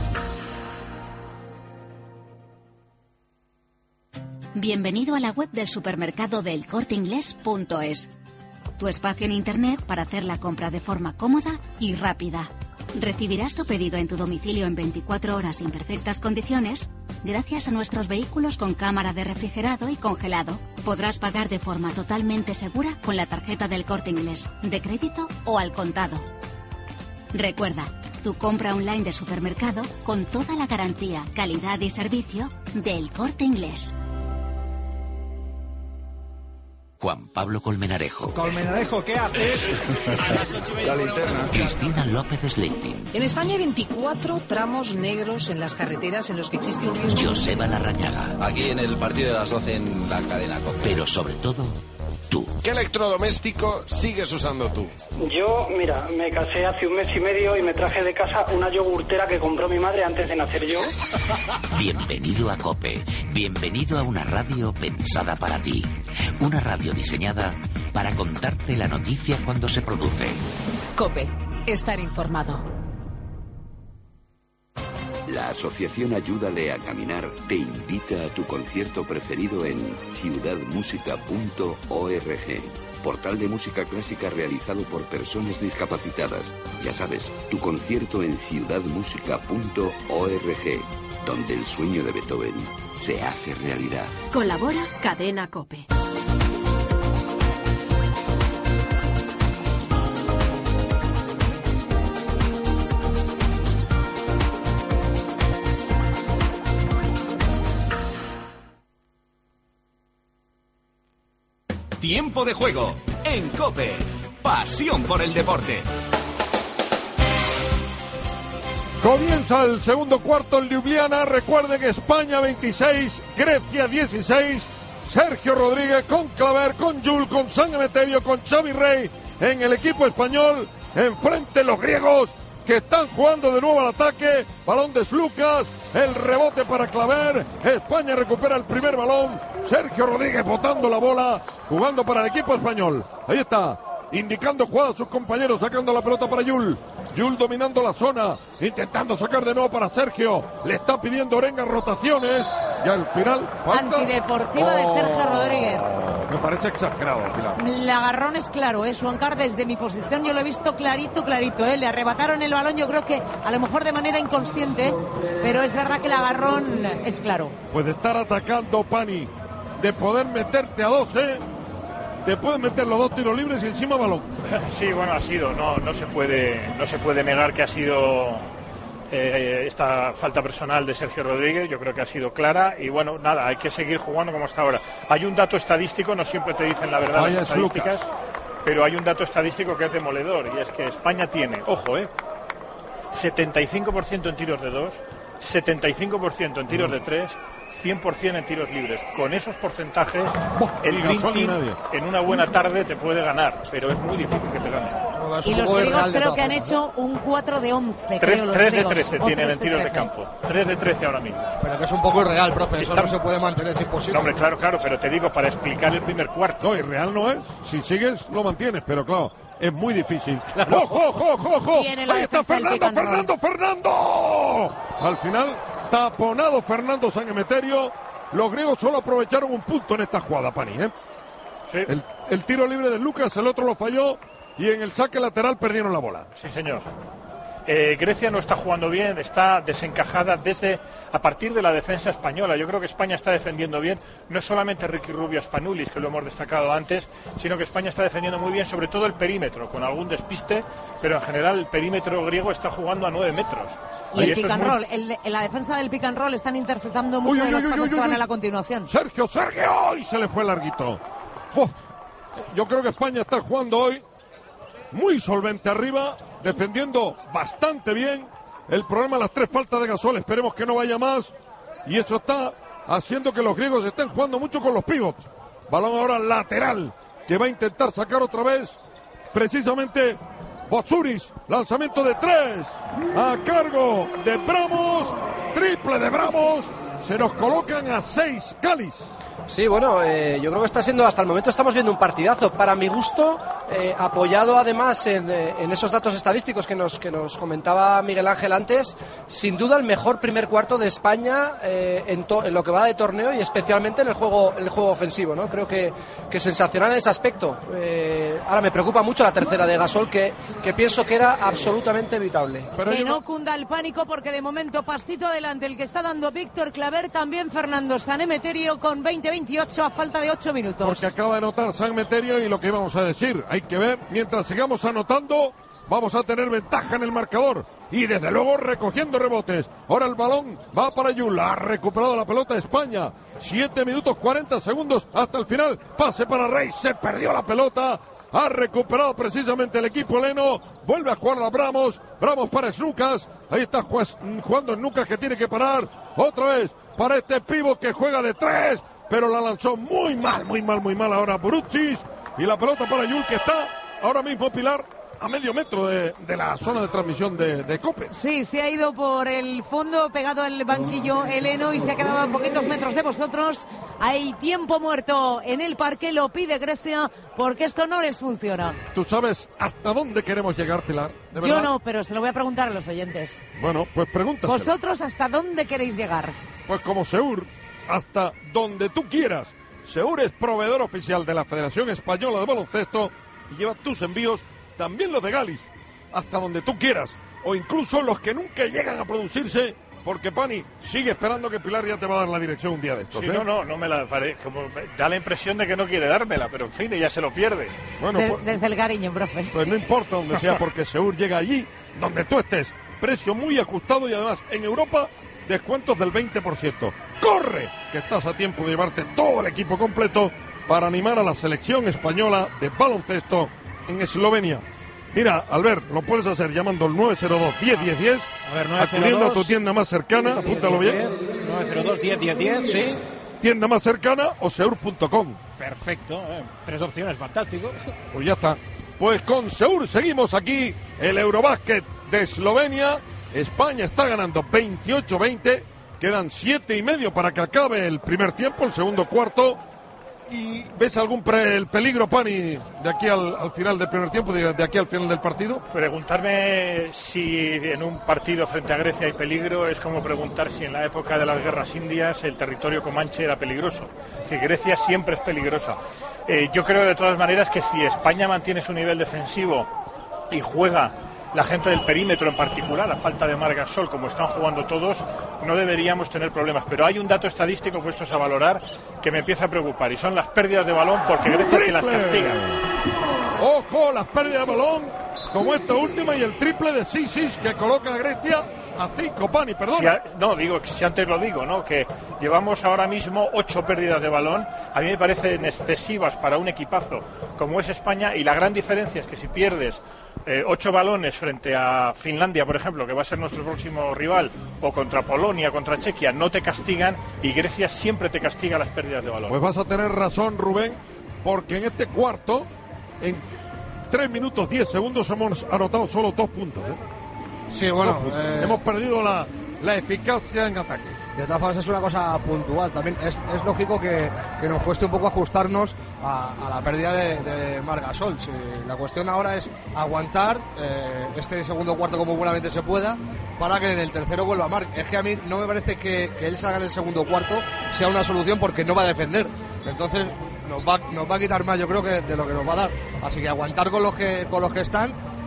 Bienvenido a la web del supermercado del Corteinglés.es. Tu espacio en Internet para hacer la compra de forma cómoda y rápida. Recibirás tu pedido en tu domicilio en 24 horas en perfectas condiciones gracias a nuestros vehículos con cámara de refrigerado y congelado. Podrás pagar de forma totalmente segura con la tarjeta del Corte Inglés, de crédito o al contado. Recuerda, tu compra online de supermercado con toda la garantía, calidad y servicio del Corte Inglés. Juan Pablo Colmenarejo. Colmenarejo, ¿qué haces? La linterna. Cristina López Sleiting. En España hay 24 tramos negros en las carreteras en los que existe un riesgo. Joseba Larrañaga. Aquí en el partido de las 12 en la cadena COPE. Pero sobre todo, tú. ¿Qué electrodoméstico sigues usando tú? Yo, mira, me casé hace un mes y medio y me traje de casa una yogurtera que compró mi madre antes de nacer yo. Bienvenido a COPE. Bienvenido a una radio pensada para ti. Una radio diseñada para contarte la noticia cuando se produce. COPE. Estar informado. La Asociación Ayúdale a Caminar te invita a tu concierto preferido en ciudadmusica.org, portal de música clásica realizado por personas discapacitadas. Ya sabes, tu concierto en ciudadmusica.org, donde el sueño de Beethoven se hace realidad. Colabora Cadena COPE. Tiempo de juego en COPE. Pasión por el deporte. Comienza el segundo cuarto en Ljubljana. Recuerden, España 26, Grecia 16. Sergio Rodríguez con Claver, con Yul, con San Emeterio, con Xavi Rey en el equipo español. Enfrente los griegos que están jugando de nuevo al ataque. Balón de Slucas, el rebote para Claver. España recupera el primer balón. Sergio Rodríguez botando la bola, jugando para el equipo español. Ahí está, indicando jugada a sus compañeros, sacando la pelota para Yul. Yul dominando la zona, intentando sacar de nuevo para Sergio. Le está pidiendo Orenga rotaciones. Y al final, falta. Antideportiva de Sergio Rodríguez. Me parece exagerado, Pilar. El agarrón es claro, Suancar, desde mi posición yo lo he visto clarito. Le arrebataron el balón, yo creo que a lo mejor de manera inconsciente, pero es verdad que el agarrón es claro. Puede estar atacando Pani, de poder meterte a 12, te pueden meter los dos tiros libres y encima balón. Sí, bueno, ha sido, no se puede negar que ha sido esta falta personal de Sergio Rodríguez. Yo creo que ha sido clara y bueno, nada, hay que seguir jugando como hasta ahora. Hay un dato estadístico, no siempre te dicen la verdad las estadísticas, pero hay un dato estadístico que es demoledor, y es que España tiene, ojo, 75% en tiros de 2, 75% en tiros de 3, 100% en tiros libres. Con esos porcentajes, el Dream Team en una buena tarde te puede ganar, pero es muy difícil que te gane. Y los griegos creo que han hecho un 4 de 11. 3 de 13 tienen en tiros de campo. 3 de 13 ahora mismo. Pero que es un poco irreal, profe. Eso no se puede mantener, es imposible. No, hombre, claro, pero te digo, para explicar el primer cuarto. No, irreal no es. Si sigues, lo mantienes, pero claro, es muy difícil. ¡Ojo! Ahí está Fernando. Al final, taponado Fernando San Emeterio. Los griegos solo aprovecharon un punto en esta jugada, Pani, Sí. El tiro libre de Lucas, el otro lo falló y en el saque lateral perdieron la bola. Sí, señor. Grecia no está jugando bien, está desencajada a partir de la defensa española. Yo creo que España está defendiendo bien, no es solamente Ricky Rubio Spanulis, que lo hemos destacado antes, sino que España está defendiendo muy bien, sobre todo el perímetro, con algún despiste, pero en general el perímetro griego está jugando a 9 metros. Y el pick and roll, en la defensa del pick and roll están interceptando mucho de los pasos que van a la continuación. Sergio, y se le fue larguito. Yo creo que España está jugando hoy muy solvente arriba, defendiendo bastante bien. El problema de las 3 faltas de Gasol, esperemos que no vaya más, y eso está haciendo que los griegos estén jugando mucho con los pivots. Balón ahora lateral, que va a intentar sacar otra vez precisamente Botsuris, lanzamiento de 3 a cargo de Bramos, triple de Bramos, se nos colocan a 6 Galis. Sí, bueno, yo creo que está siendo, hasta el momento estamos viendo un partidazo, para mi gusto, apoyado además en esos datos estadísticos que nos comentaba Miguel Ángel antes. Sin duda el mejor primer cuarto de España en lo que va de torneo, y especialmente en el juego ofensivo, ¿no? Creo que sensacional en ese aspecto. Ahora me preocupa mucho la tercera de Gasol, que pienso que era absolutamente evitable. Pero que no cunda el pánico, porque de momento pasito adelante el que está dando Víctor Claver, también Fernando San Emeterio con 20-28 a falta de 8 minutos. Porque acaba de anotar San Emeterio, y lo que íbamos a decir, hay que ver, mientras sigamos anotando, vamos a tener ventaja en el marcador, y desde luego recogiendo rebotes. Ahora el balón va para Yula, ha recuperado la pelota España, 7 minutos 40 segundos hasta el final, pase para Rey, se perdió la pelota, ha recuperado precisamente el equipo heleno, vuelve a jugar a Bramos para Snukas, ahí está jugando Snukas, que tiene que parar, otra vez para este pívot que juega de 3, pero la lanzó muy mal ahora Boruchis, y la pelota para Yul, que está ahora mismo, Pilar, a medio metro de la zona de transmisión de COPE. Sí, se ha ido por el fondo, pegado al banquillo heleno, y se ha quedado a poquitos metros de vosotros. Hay tiempo muerto en el parque, lo pide Grecia, porque esto no les funciona. ¿Tú sabes hasta dónde queremos llegar, Pilar? ¿De Yo verdad? no, pero se lo voy a preguntar a los oyentes. Bueno, pues pregúntaselo. ¿Vosotros hasta dónde queréis llegar? Pues como Seur, hasta donde tú quieras. Seur es proveedor oficial de la Federación Española de Baloncesto y lleva tus envíos, también los de Galis, hasta donde tú quieras, o incluso los que nunca llegan a producirse, porque Pani sigue esperando que Pilar ya te va a dar la dirección un día de estos. Sí, no me la daré, como da la impresión de que no quiere dármela, pero en fin, ella se lo pierde. Bueno, desde el cariño, profe. Pues no importa donde sea, porque Seur llega allí donde tú estés. Precio muy ajustado, y además en Europa descuentos del 20%. ¡Corre! Que estás a tiempo de llevarte todo el equipo completo para animar a la selección española de baloncesto en Eslovenia. Mira, Albert, lo puedes hacer llamando al 902-10-10-10, acudiendo a tu tienda más cercana, apúntalo bien. 902-10-10-10, sí. Tienda más cercana o seur.com. Perfecto, 3 opciones, fantástico. Pues ya está. Pues con Seur seguimos aquí, el Eurobásquet de Eslovenia. España está ganando 28-20, quedan 7:30 para que acabe el primer tiempo, el segundo cuarto. ¿Y ves algún el peligro, Pani, de aquí al final del primer tiempo, de aquí al final del partido? Preguntarme si en un partido frente a Grecia hay peligro es como preguntar si en la época de las guerras indias el territorio comanche era peligroso. Si Grecia siempre es peligrosa. Yo creo de todas maneras que si España mantiene su nivel defensivo y juega la gente del perímetro en particular, a falta de Marc Gasol, como están jugando todos, no deberíamos tener problemas. Pero hay un dato estadístico puestos a valorar que me empieza a preocupar, y son las pérdidas de balón, porque Grecia que las castiga. ¡Ojo! Las pérdidas de balón, como esta última, y el triple de Sisis que coloca a Grecia a 5, Pani, perdón. Digo que si antes lo digo, ¿no? Que llevamos ahora mismo 8 pérdidas de balón. A mí me parecen excesivas para un equipazo como es España, y la gran diferencia es que si pierdes 8 balones frente a Finlandia, por ejemplo, que va a ser nuestro próximo rival, o contra Polonia, contra Chequia, no te castigan, y Grecia siempre te castiga las pérdidas de balón. Pues vas a tener razón, Rubén, porque en este cuarto, en 3 minutos 10 segundos, hemos anotado solo 2 puntos. Sí, bueno, hemos perdido la eficacia en ataque. De todas formas es una cosa puntual. También es lógico que nos cueste un poco ajustarnos a la pérdida de Marc Gasol. Sí, la cuestión ahora es aguantar este segundo cuarto como buenamente se pueda, para que en el tercero vuelva Marc. Es que a mí no me parece que él salga en el segundo cuarto sea una solución, porque no va a defender. Entonces nos va a quitar más, yo creo, que de lo que nos va a dar. Así que aguantar con los que están,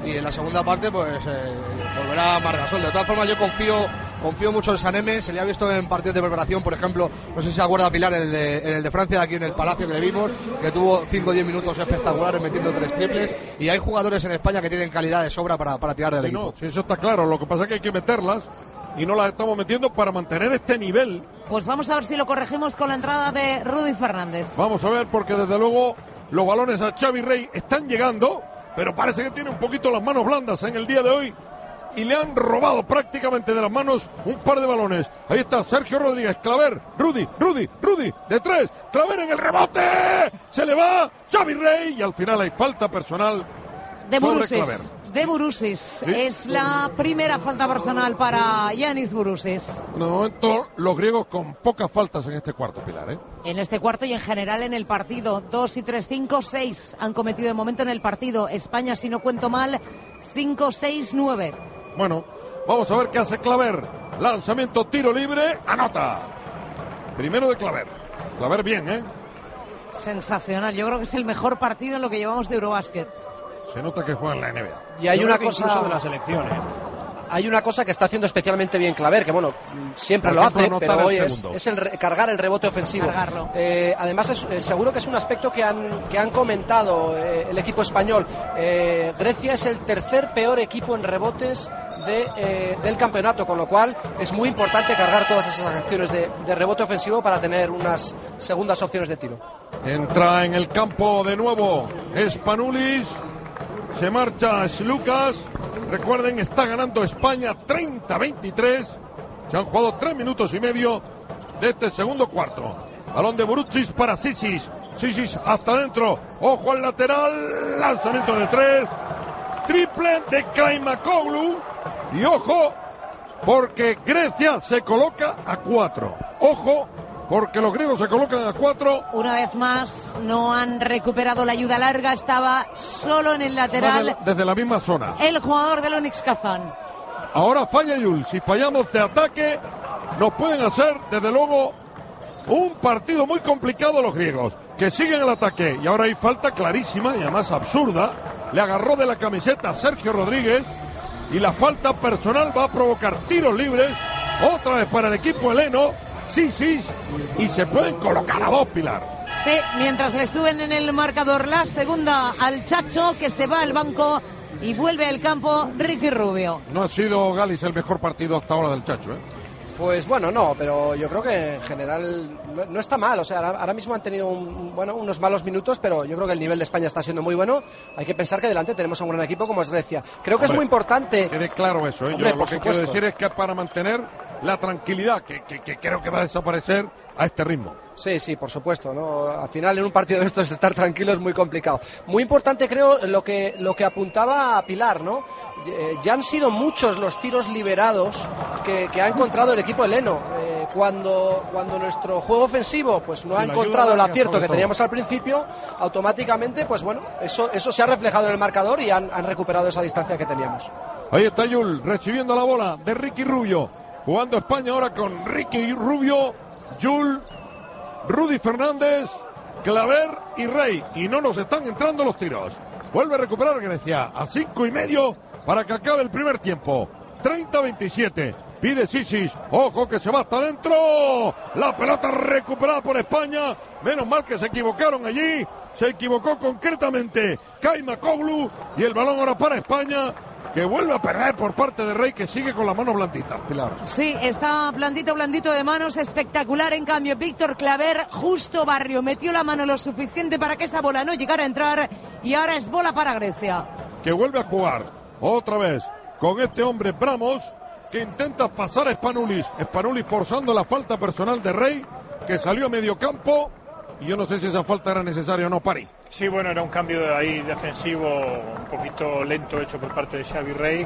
y en la segunda parte pues volverá Margasol. De todas formas yo confío mucho en Sané. Se le ha visto en partidos de preparación, por ejemplo, no sé si se acuerda Pilar, en el de Francia, aquí en el Palacio, que le vimos, que tuvo 5 o 10 minutos espectaculares metiendo 3 triples, y hay jugadores en España que tienen calidad de sobra para tirar del equipo. No, sí, eso está claro, lo que pasa es que hay que meterlas y no las estamos metiendo para mantener este nivel. Pues vamos a ver si lo corregimos con la entrada de Rudy Fernández. Vamos a ver, porque desde luego los balones a Xavi Rey están llegando, pero parece que tiene un poquito las manos blandas en el día de hoy y le han robado prácticamente de las manos un par de balones. Ahí está Sergio Rodríguez, Claver, Rudy, de 3, Claver en el rebote, se le va Xavi Rey y al final hay falta personal de sobre Claver. De Burusis. ¿Sí? Es la primera falta personal para Yanis Burusis. De momento, los griegos con pocas faltas en este cuarto, Pilar, ¿eh? En este cuarto y en general en el partido. 2 y 3, 5, 6 han cometido de momento en el partido. España, si no cuento mal, 5, 6, 9. Bueno, vamos a ver qué hace Claver. Lanzamiento, tiro libre, anota. Primero de Claver. Claver bien, ¿eh? Sensacional. Yo creo que es el mejor partido en lo que llevamos de Eurobásquet. Se nota que juega en la NBA. Y hay una cosa de la selección, Hay una cosa que está haciendo especialmente bien Claver, que bueno, siempre lo hace, pero hoy es cargar el rebote ofensivo. Además, seguro que es un aspecto que han comentado el equipo español. Grecia es el tercer peor equipo en rebotes del campeonato, con lo cual es muy importante cargar todas esas acciones de rebote ofensivo para tener unas segundas opciones de tiro. Entra en el campo de nuevo Spanulis. Se marcha Slucas. Recuerden, está ganando España 30-23. Se han jugado 3 minutos y medio de este segundo cuarto. Balón de Burucis para Sisis. Sisis hasta adentro. Ojo al lateral. Lanzamiento de 3. Triple de Kaimakoglu. Y ojo, porque Grecia se coloca a 4. Ojo, porque los griegos se colocan a 4. Una vez más, no han recuperado la ayuda larga. Estaba solo en el lateral. Desde la misma zona. El jugador del Onyx Kazán. Ahora falla Yul. Si fallamos de ataque, nos pueden hacer, desde luego, un partido muy complicado los griegos, que siguen el ataque. Y ahora hay falta clarísima y además absurda. Le agarró de la camiseta a Sergio Rodríguez. Y la falta personal va a provocar tiros libres. Otra vez para el equipo heleno. Sí, y se pueden colocar a 2, Pilar. Sí, mientras le suben en el marcador la segunda al Chacho, que se va al banco y vuelve al campo Ricky Rubio. No ha sido Galis el mejor partido hasta ahora del Chacho, ¿eh? Pues bueno, no, pero yo creo que en general no está mal. O sea, ahora mismo han tenido unos malos minutos, pero yo creo que el nivel de España está siendo muy bueno. Hay que pensar que delante tenemos a un gran equipo como es Grecia. Creo que es muy importante. Quede claro eso, ¿eh? Yo lo que quiero decir es que para mantener la tranquilidad que creo que va a desaparecer a este ritmo. Sí, por supuesto, ¿no? Al final en un partido de estos estar tranquilo es muy complicado. Muy importante creo lo que apuntaba a Pilar, ¿no? Ya han sido muchos los tiros liberados que ha encontrado el equipo heleno. Cuando nuestro juego ofensivo pues no ha encontrado el acierto que teníamos al principio, automáticamente pues bueno, eso se ha reflejado en el marcador y han recuperado esa distancia que teníamos. Ahí está Yul recibiendo la bola de Ricky Rubio, jugando España ahora con Ricky Rubio, Yul, Rudy Fernández, Claver y Rey, y no nos están entrando los tiros. Vuelve a recuperar Grecia a 5:30 para que acabe el primer tiempo. 30-27. Pide Sisis. Ojo que se va hasta adentro. La pelota recuperada por España. Menos mal que se equivocaron allí. Se equivocó concretamente Kaimakoglu. Y el balón ahora para España, que vuelve a perder por parte de Rey, que sigue con las manos blanditas, Pilar. Sí, está blandito de manos, espectacular. En cambio, Víctor Claver, justo barrio, metió la mano lo suficiente para que esa bola no llegara a entrar, y ahora es bola para Grecia. Que vuelve a jugar otra vez con este hombre Bramos, que intenta pasar a Spanulis. Spanulis forzando la falta personal de Rey, que salió a medio campo, y yo no sé si esa falta era necesaria o no, Pari. Sí, bueno, era un cambio ahí defensivo un poquito lento hecho por parte de Xavi Rey,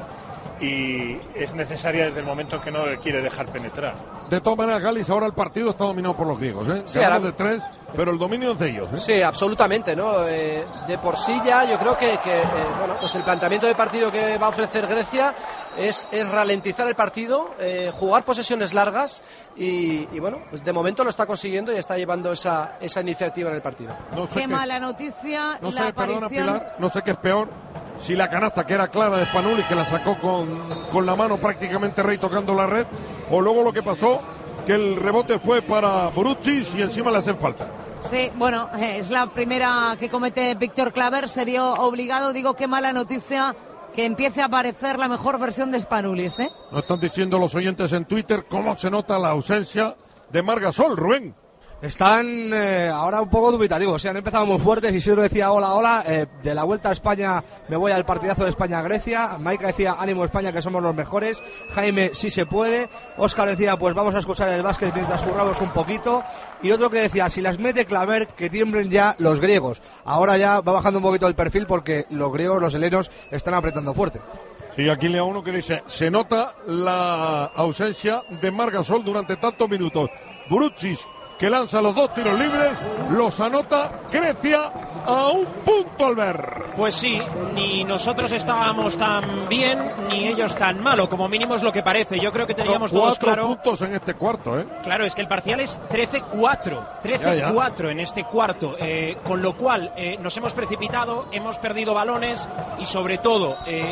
y es necesaria desde el momento que no le quiere dejar penetrar. De todas maneras, Galis, ahora el partido está dominado por los griegos, ¿eh? Sí, ahora de 3 pero el dominio es de ellos, ¿eh? Sí, absolutamente, ¿no? De por sí ya yo creo que bueno, pues el planteamiento de partido que va a ofrecer Grecia es ralentizar el partido, jugar posesiones largas y bueno, pues de momento lo está consiguiendo y está llevando esa iniciativa en el partido. Qué mala noticia. No sé, perdona Pilar, no sé qué es peor, si la canasta que era clara de Spanulis, que la sacó con la mano prácticamente Rey tocando la red, o luego lo que pasó, que el rebote fue para Borucsis y encima le hacen falta. Sí, bueno, es la primera que comete Víctor Claver, se vio obligado. Digo, qué mala noticia que empiece a aparecer la mejor versión de Spanulis, ¿eh? Nos están diciendo los oyentes en Twitter cómo se nota la ausencia de Marc Gasol, Rubén. Están ahora un poco dubitativos, han empezado muy fuertes. Isidro decía hola, de la vuelta a España me voy al partidazo de España-Grecia. Maika decía ánimo España que somos los mejores. Jaime sí se puede. Óscar decía pues vamos a escuchar el básquet mientras curramos un poquito. Y otro que decía si las mete Claver que tiemblen ya los griegos. Ahora ya va bajando un poquito el perfil porque los griegos, los helenos están apretando fuerte. Sí, aquí leo uno que dice se nota la ausencia de Marc Gasol durante tantos minutos. Borucsis, que lanza los 2 tiros libres, los anota Grecia a un punto, Albert. Pues sí, ni nosotros estábamos tan bien, ni ellos tan malo, como mínimo es lo que parece. Yo creo que teníamos todos claro... 4 puntos en este cuarto, ¿eh? Claro, es que el parcial es 13-4, 13-4 en este cuarto, con lo cual nos hemos precipitado, hemos perdido balones y sobre todo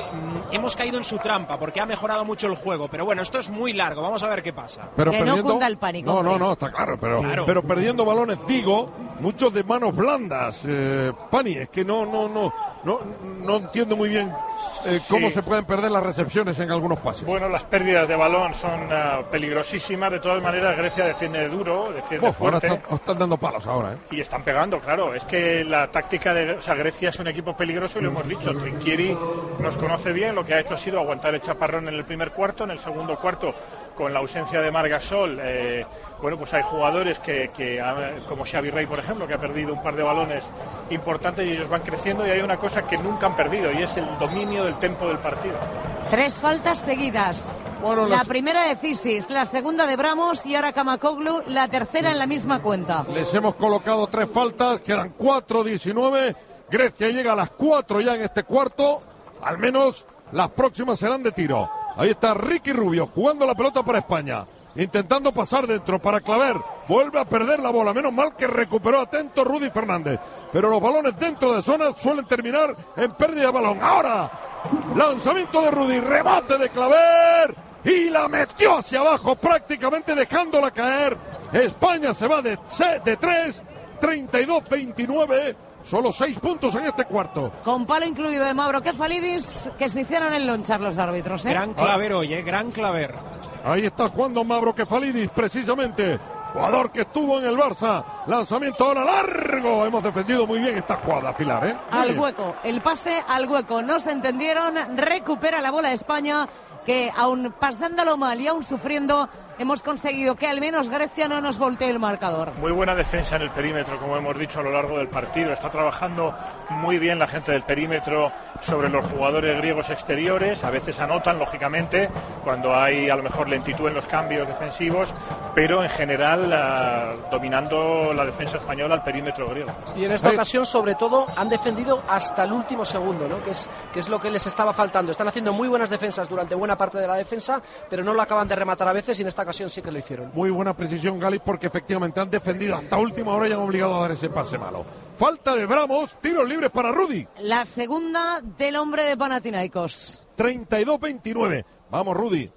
hemos caído en su trampa, porque ha mejorado mucho el juego. Pero bueno, esto es muy largo, vamos a ver qué pasa. Pero que no cunda el pánico. No, está claro, pero perdiendo balones, digo, muchos de manos blandas, Pani, es que no entiendo muy bien cómo se pueden perder las recepciones en algunos pases. Bueno, las pérdidas de balón son peligrosísimas. De todas maneras, Grecia defiende duro, defiende fuerte. Ahora están dando palos ahora, ¿eh? Y están pegando, claro. Es que la táctica de Grecia es un equipo peligroso y lo hemos dicho. Trinchieri nos conoce bien. Lo que ha hecho ha sido aguantar el chaparrón en el primer cuarto. En el segundo cuarto, con la ausencia de Marc Gasol, bueno, pues hay jugadores como Xavi Rey, por ejemplo, que ha perdido un par de balones importantes y ellos van creciendo, y hay una cosa que nunca han perdido y es el dominio del tempo del partido. 3 faltas seguidas. Bueno, la primera de Cisis, la segunda de Bramos y ahora Kamakoglu, la tercera en la misma cuenta. Les hemos colocado 3 faltas, quedan 4-19. Grecia llega a las 4 ya en este cuarto. Al menos las próximas serán de tiro. Ahí está Ricky Rubio jugando la pelota para España, intentando pasar dentro para Claver, vuelve a perder la bola, menos mal que recuperó atento Rudy Fernández, pero los balones dentro de zona suelen terminar en pérdida de balón. Ahora, lanzamiento de Rudy, rebote de Claver y la metió hacia abajo prácticamente dejándola caer. España se va de 3, 32-29. Solo 6 puntos en este cuarto. Con palo incluido de Mauro Kefalidis, que se hicieron en lonchar los árbitros, ¿eh? Gran Claver hoy, gran Claver. Ahí está jugando Mauro Kefalidis, precisamente. Jugador que estuvo en el Barça. Lanzamiento ahora largo. Hemos defendido muy bien esta jugada, Pilar, ¿eh? Al hueco, el pase al hueco. No se entendieron. Recupera la bola España, que aún pasándolo mal y aún sufriendo, hemos conseguido que al menos Grecia no nos voltee el marcador. Muy buena defensa en el perímetro, como hemos dicho a lo largo del partido. Está trabajando muy bien la gente del perímetro sobre los jugadores griegos exteriores. A veces anotan, lógicamente, cuando hay a lo mejor lentitud en los cambios defensivos, pero en general dominando la defensa española al perímetro griego. Y en esta ocasión, sobre todo, han defendido hasta el último segundo, ¿no? Que es lo que les estaba faltando. Están haciendo muy buenas defensas durante buena parte de la defensa, pero no lo acaban de rematar a veces, y en esta ocasión sí que lo hicieron. Muy buena precisión, Gali, porque efectivamente han defendido hasta última hora y han obligado a dar ese pase malo. Falta de Bramos, tiros libres para Rudy. La segunda del hombre de Panathinaikos. 32-29. Vamos, Rudy,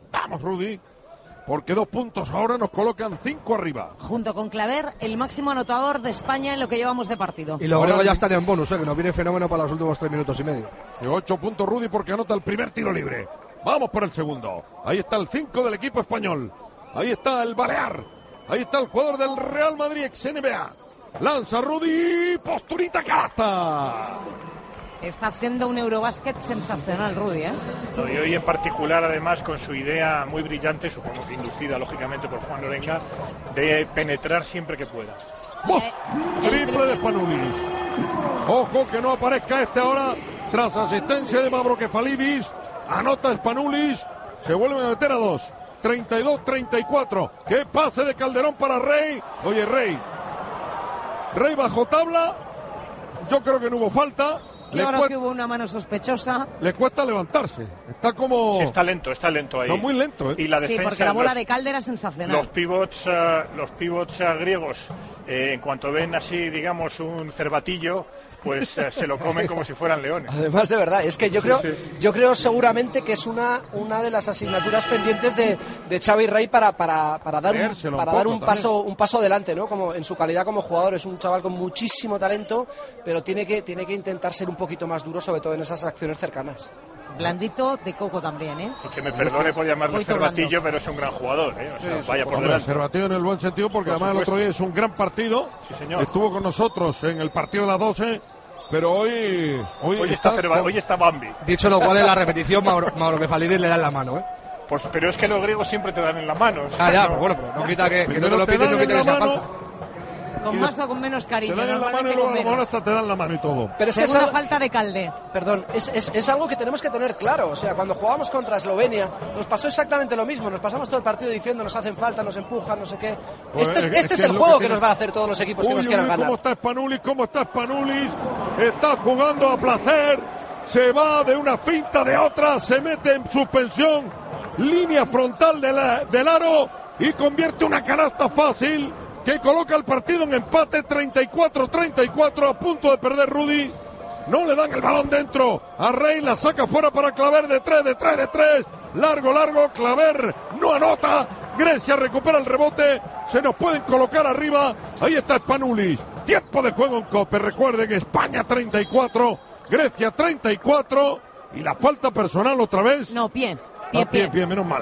porque 2 puntos ahora nos colocan 5 arriba. Junto con Claver, el máximo anotador de España en lo que llevamos de partido. Y los griegos ya están en bonus, que nos viene fenómeno para los últimos 3 minutos y medio. De 8 puntos Rudy porque anota el primer tiro libre. Vamos por el segundo. Ahí está el 5 del equipo español. Ahí está el Balear. Ahí está el jugador del Real Madrid, ex-NBA. Lanza Rudy, posturita, canasta. Está haciendo un Eurobásquet sensacional, Rudy, ¿eh? Y hoy en particular, además, con su idea muy brillante, supongo que inducida, lógicamente, por Juan Lorenga, de penetrar siempre que pueda. Triple de Spanulis. Ojo que no aparezca ahora, tras asistencia de Mauro Kefalidis. Anota Spanulis, se vuelven a meter a 2. 32-34. ¡Qué pase de Calderón para Rey! Oye, Rey Rey bajo tabla, yo creo que no hubo falta. Yo creo que hubo una mano sospechosa. Le cuesta levantarse. Está como... Sí, está lento ahí. Está muy lento, ¿eh? Y la defensa, sí, porque la bola de Calde era sensacional. Los pivots griegos, en cuanto ven así, digamos, un cervatillo, pues se lo comen como si fueran leones. Además, de verdad, es que yo creo seguramente que es una de las asignaturas pendientes de Xavi Rey para dar un paso adelante, ¿no? Como en su calidad como jugador. Es un chaval con muchísimo talento, pero tiene que intentar ser un poquito más duro, sobre todo en esas acciones cercanas. Blandito de coco también, ¿eh? Y que me perdone por llamarle cervatillo, pero es un gran jugador, ¿eh? O sea, vaya por delante. Cervatillo en el buen sentido, porque además el otro día es un gran partido. Sí, señor. Estuvo con nosotros en el partido de las 12, pero hoy está Bambi. Dicho lo cual, en la repetición, Mauro Kefalidis le da en la mano, ¿eh? Pues, pero es que los griegos siempre te dan en la mano. Pero bueno, pero no quita que no te lo piden, no quita que sea falta. Con más o con menos cariño. Te dan en la mano y luego a lo mejor hasta te dan la mano y todo. Pero es que segunda falta de Calde. Perdón, es algo que tenemos que tener claro. O sea, cuando jugábamos contra Eslovenia, nos pasó exactamente lo mismo. Nos pasamos todo el partido diciendo nos hacen falta, nos empujan, no sé qué. Pues este es el juego que nos van a hacer todos los equipos que nos quieran ganar. ¿Cómo está Spanulis? Está jugando a placer. Se va de una finta de otra. Se mete en suspensión. Línea frontal del aro. Y convierte una canasta fácil, que coloca el partido en empate, 34-34, a punto de perder Rudy. No le dan el balón dentro a Rey, la saca fuera para Claver de tres. Largo, Claver no anota. Grecia recupera el rebote, se nos pueden colocar arriba. Ahí está Spanulis. Tiempo de juego en Cope. Recuerden que España 34, Grecia 34. Y la falta personal otra vez. No, pie, menos mal.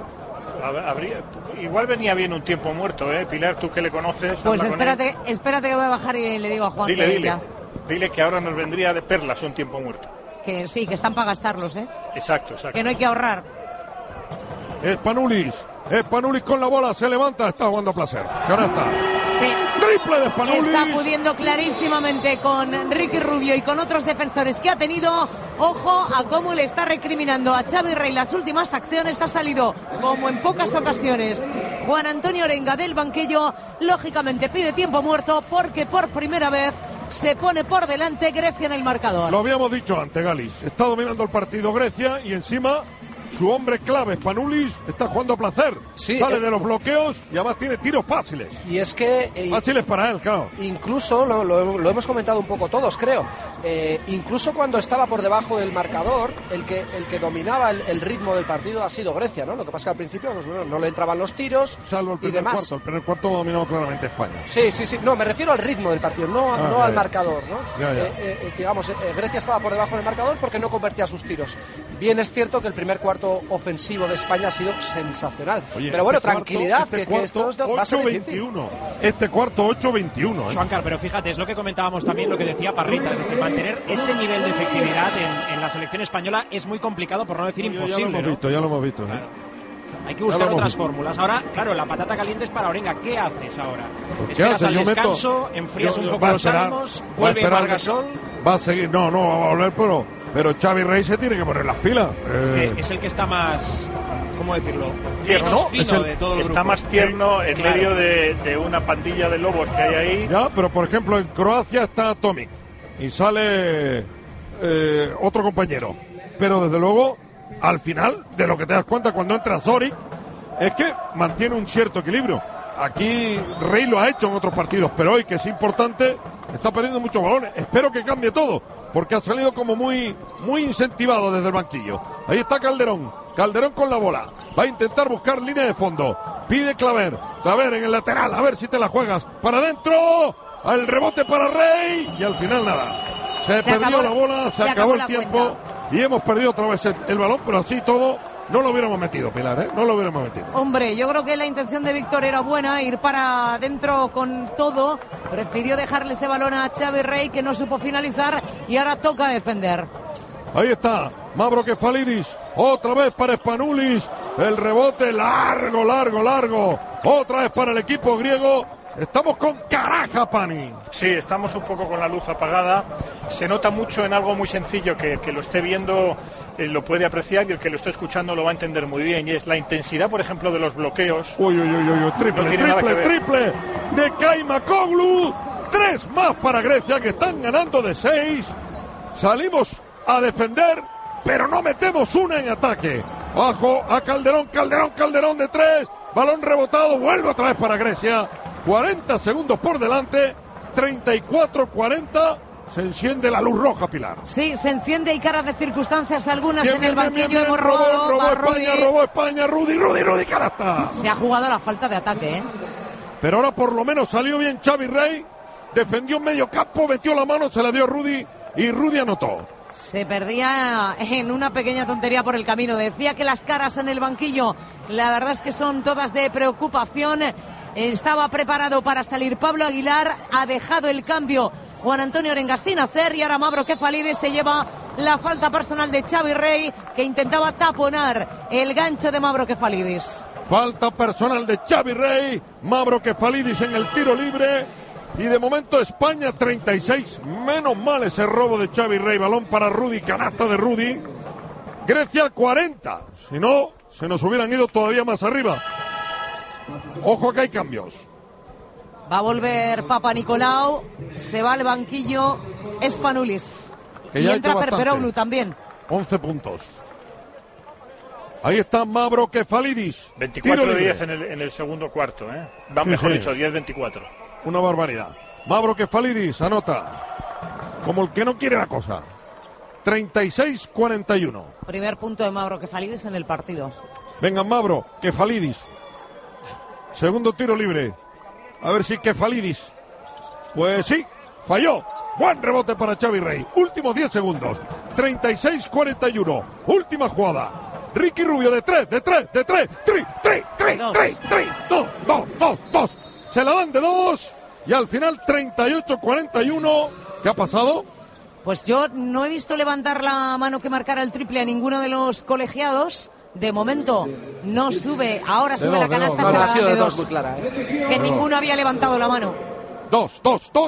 Igual venía bien un tiempo muerto, Pilar, tú que le conoces. Pues espérate que voy a bajar y le digo a Juan. Dile que ahora nos vendría de perlas un tiempo muerto. Que sí, que están para gastarlos, Exacto. Que no hay que ahorrar. Spanulis con la bola, se levanta, está jugando a placer. Que ahora está. Sí. Triple de Spanulis. Está pudiendo clarísimamente con Ricky Rubio y con otros defensores que ha tenido. Ojo a cómo le está recriminando a Xavi Rey las últimas acciones. Ha salido como en pocas ocasiones Juan Antonio Orenga del banquillo. Lógicamente pide tiempo muerto porque por primera vez se pone por delante Grecia en el marcador. Lo habíamos dicho antes, Galis. Está dominando el partido Grecia y encima su hombre clave, Spanulis, está jugando a placer. Sí, sale de los bloqueos y además tiene tiros fáciles. Y es que... fáciles para él, claro. Incluso, lo hemos comentado un poco todos, creo. Incluso cuando estaba por debajo del marcador, el que dominaba el ritmo del partido ha sido Grecia, ¿no? Lo que pasa que al principio pues, no le entraban los tiros. Salvo el primer cuarto. El primer cuarto dominó claramente España. Sí. No, me refiero al ritmo del partido, no al marcador, ¿no? Digamos, Grecia estaba por debajo del marcador porque no convertía sus tiros. Bien es cierto que el primer cuarto ofensivo de España ha sido sensacional. Oye, pero bueno, tranquilidad, que esto va a ser difícil. Este cuarto 8-21. Juancar, pero fíjate, es lo que comentábamos también, lo que decía Parrita, es decir, mantener ese nivel de efectividad en la selección española es muy complicado, por no decir imposible. Ya lo hemos visto. Claro. Hay que buscar otras fórmulas. Ahora, claro, la patata caliente es para Orenga. ¿Qué haces ahora? Pues ¿Esperas al descanso? ¿Enfrías un poco los ánimos? ¿Vuelve Margasol? Va a seguir, no va a volver, pero Xavi Rey se tiene que poner las pilas. Es el que está más, ¿cómo decirlo? Tierno, ¿no? Fino de todo el está grupo. Más tierno en medio de una pandilla de lobos que hay ahí. Ya, pero por ejemplo en Croacia está Tomic y sale otro compañero. Pero desde luego, al final, de lo que te das cuenta cuando entra Zoric, es que mantiene un cierto equilibrio. Aquí Rey lo ha hecho en otros partidos, pero hoy, que es importante, está perdiendo muchos balones. Espero que cambie todo, porque ha salido como muy incentivado desde el banquillo. Ahí está Calderón con la bola. Va a intentar buscar línea de fondo. Pide Claver en el lateral, a ver si te la juegas. Para adentro, el rebote para Rey, y al final nada. Se perdió la bola, se acabó el tiempo, y hemos perdido otra vez el balón, pero así todo... No lo hubiéramos metido, Pilar, no lo hubiéramos metido. Hombre, yo creo que la intención de Víctor era buena, ir para adentro con todo. Prefirió dejarle ese balón a Xavi Rey, que no supo finalizar, y ahora toca defender. Ahí está, Mavro Kefalidis, otra vez para Spanulis, el rebote largo, otra vez para el equipo griego. Estamos con Caraja, Pani. Sí, estamos un poco con la luz apagada. Se nota mucho en algo muy sencillo, que lo esté viendo lo puede apreciar, y el que lo esté escuchando lo va a entender muy bien, y es la intensidad, por ejemplo, de los bloqueos. Triple de Kaimakoglu. 3 más para Grecia, que están ganando de 6. Salimos a defender, pero no metemos una en ataque. Bajo a Calderón de 3. Balón rebotado, vuelve otra vez para Grecia. 40 segundos por delante, 34-40. Se enciende la luz roja, Pilar. Sí, se enciende, hay caras de circunstancias algunas en el banquillo. Hemos robado. Robó España, Rudy, canasta. Se ha jugado la falta de ataque, ¿eh? Pero ahora por lo menos salió bien Xavi Rey. Defendió en medio campo, metió la mano, se la dio a Rudy y Rudy anotó. Se perdía en una pequeña tontería por el camino. Decía que las caras en el banquillo, la verdad es que son todas de preocupación. Estaba preparado para salir Pablo Aguilar, ha dejado el cambio Juan Antonio Orenga sin hacer, y ahora Mavro Kefalidis se lleva la falta personal de Xavi Rey, que intentaba taponar el gancho de Mavro Kefalidis. Falta personal de Xavi Rey, Mavro Kefalidis en el tiro libre, y de momento España 36, menos mal ese robo de Xavi Rey, balón para Rudy, canasta de Rudy. Grecia 40, si no se nos hubieran ido todavía más arriba. Ojo que hay cambios. Va a volver Papanikolaou, se va al banquillo Spanoulis. Y entra Perperoğlu también. 11 puntos. Ahí está Mavro Kefalidis. 24-10 en el segundo cuarto, ¿eh? Van, mejor dicho, 10-24. Una barbaridad. Mavro Kefalidis anota como el que no quiere la cosa. 36-41. Primer punto de Mavro Kefalidis en el partido. Venga, Mavro Kefalidis. Segundo tiro libre. A ver si Kefalidis. Pues sí, falló. Buen rebote para Xavi Rey. Últimos 10 segundos. 36-41. Última jugada. Ricky Rubio de 3. Dos. Se la dan de 2. Y al final 38-41. ¿Qué ha pasado? Pues yo no he visto levantar la mano que marcara el triple a ninguno de los colegiados. De momento no sube, ahora sube la canasta. Ha sido de 2 muy clara, ¿eh? Es que ninguno había levantado la mano. 2.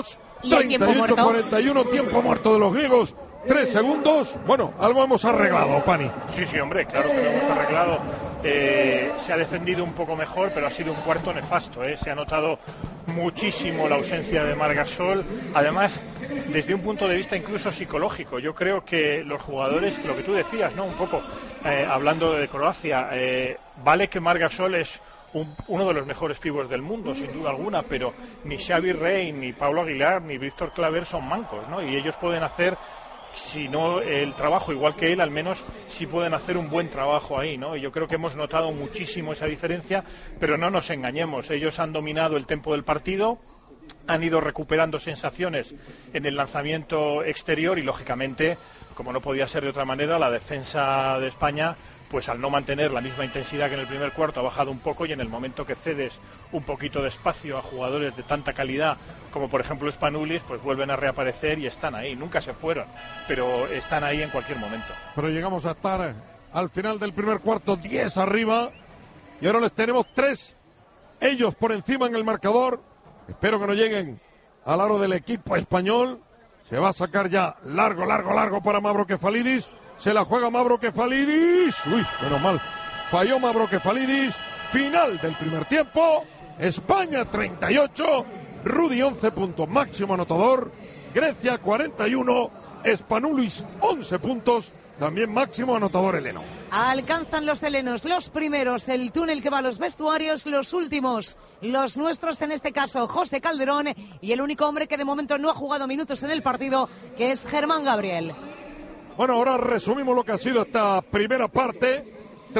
38-41, tiempo muerto de los griegos. 3 segundos. Bueno, algo hemos arreglado, Pani. Sí, hombre, claro que lo hemos arreglado. Se ha defendido un poco mejor, pero ha sido un cuarto nefasto, ¿eh? Se ha notado muchísimo la ausencia de Marc Gasol. Además, desde un punto de vista incluso psicológico, yo creo que los jugadores, lo que tú decías, ¿no? Un poco hablando de Croacia, vale que Marc Gasol es uno de los mejores pibos del mundo, sin duda alguna, pero ni Xavi Rey, ni Pablo Aguilar, ni Víctor Claver son mancos, ¿no? Y ellos pueden hacer, si no el trabajo igual que él, al menos sí pueden hacer un buen trabajo ahí, ¿no? Y yo creo que hemos notado muchísimo esa diferencia, pero no nos engañemos, ellos han dominado el tempo del partido, han ido recuperando sensaciones en el lanzamiento exterior y, lógicamente, como no podía ser de otra manera, la defensa de España, pues al no mantener la misma intensidad que en el primer cuarto, ha bajado un poco, y en el momento que cedes un poquito de espacio a jugadores de tanta calidad como por ejemplo Spanoulis, pues vuelven a reaparecer y están ahí. Nunca se fueron, pero están ahí en cualquier momento. Pero llegamos a estar al final del primer cuarto 10 arriba, y ahora les tenemos 3 ellos por encima en el marcador. Espero que no lleguen al aro del equipo español. Se va a sacar ya largo para Mavro Kefalidis. Se la juega Mavro Kefalidis. Uy, menos mal. Falló Mavro Kefalidis. Final del primer tiempo. España 38. Rudy 11 puntos, máximo anotador. Grecia 41. Spanoulis 11 puntos. También máximo anotador heleno. Alcanzan los helenos, los primeros, el túnel que va a los vestuarios, los últimos, los nuestros, en este caso José Calderón, y el único hombre que de momento no ha jugado minutos en el partido, que es Germán Gabriel. Bueno, ahora resumimos lo que ha sido esta primera parte.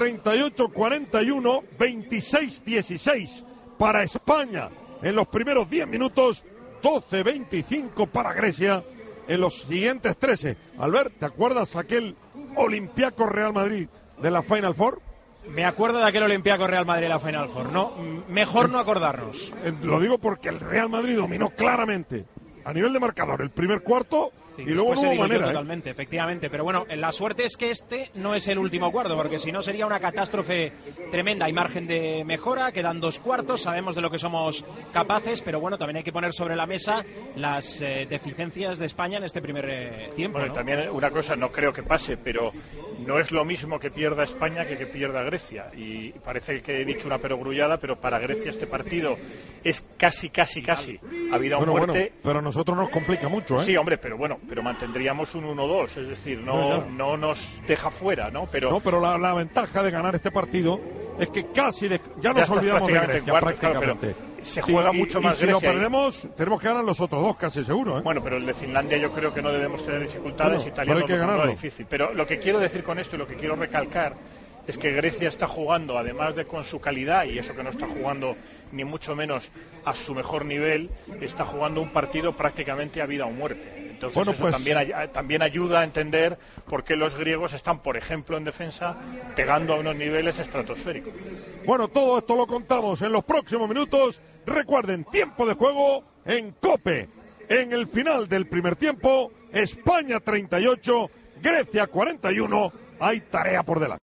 38-41, 26-16 para España en los primeros 10 minutos, 12-25 para Grecia en los siguientes 13. Albert, ¿te acuerdas aquel Olympiacos Real Madrid de la Final Four? Me acuerdo de aquel Olympiacos Real Madrid de la Final Four. No, mejor no acordarnos. Lo digo porque el Real Madrid dominó claramente a nivel de marcador el primer cuarto, Sí, y luego no hubo manera. Totalmente, efectivamente. Pero bueno, la suerte es que este no es el último cuarto, porque si no sería una catástrofe tremenda. Hay margen de mejora, quedan 2 cuartos, sabemos de lo que somos capaces, pero bueno, también hay que poner sobre la mesa las deficiencias de España en este primer tiempo. Bueno, ¿no? También una cosa, no creo que pase, pero no es lo mismo que pierda España que pierda Grecia. Y parece que he dicho una perogrullada, pero para Grecia este partido es casi a vida o muerte. Bueno, pero a nosotros nos complica mucho, ¿eh? Sí, hombre, pero mantendríamos un 1-2, es decir, no nos deja fuera, ¿no? Pero la ventaja de ganar este partido es que ya nos olvidamos de Grecia, prácticamente. Claro, se juega mucho más Grecia. Si Grecia. lo perdemos, tenemos que ganar los otros 2 casi seguro, ¿eh? Bueno, pero el de Finlandia yo creo que no debemos tener dificultades. Italiano hay que ganarlo. Difícil. Pero lo que quiero decir con esto y lo que quiero recalcar es que Grecia está jugando, además de con su calidad, y eso que no está jugando ni mucho menos a su mejor nivel, está jugando un partido prácticamente a vida o muerte. Entonces eso también ayuda a entender por qué los griegos están, por ejemplo, en defensa, pegando a unos niveles estratosféricos. Bueno, todo esto lo contamos en los próximos minutos. Recuerden, tiempo de juego en COPE. En el final del primer tiempo, España 38, Grecia 41. Hay tarea por delante.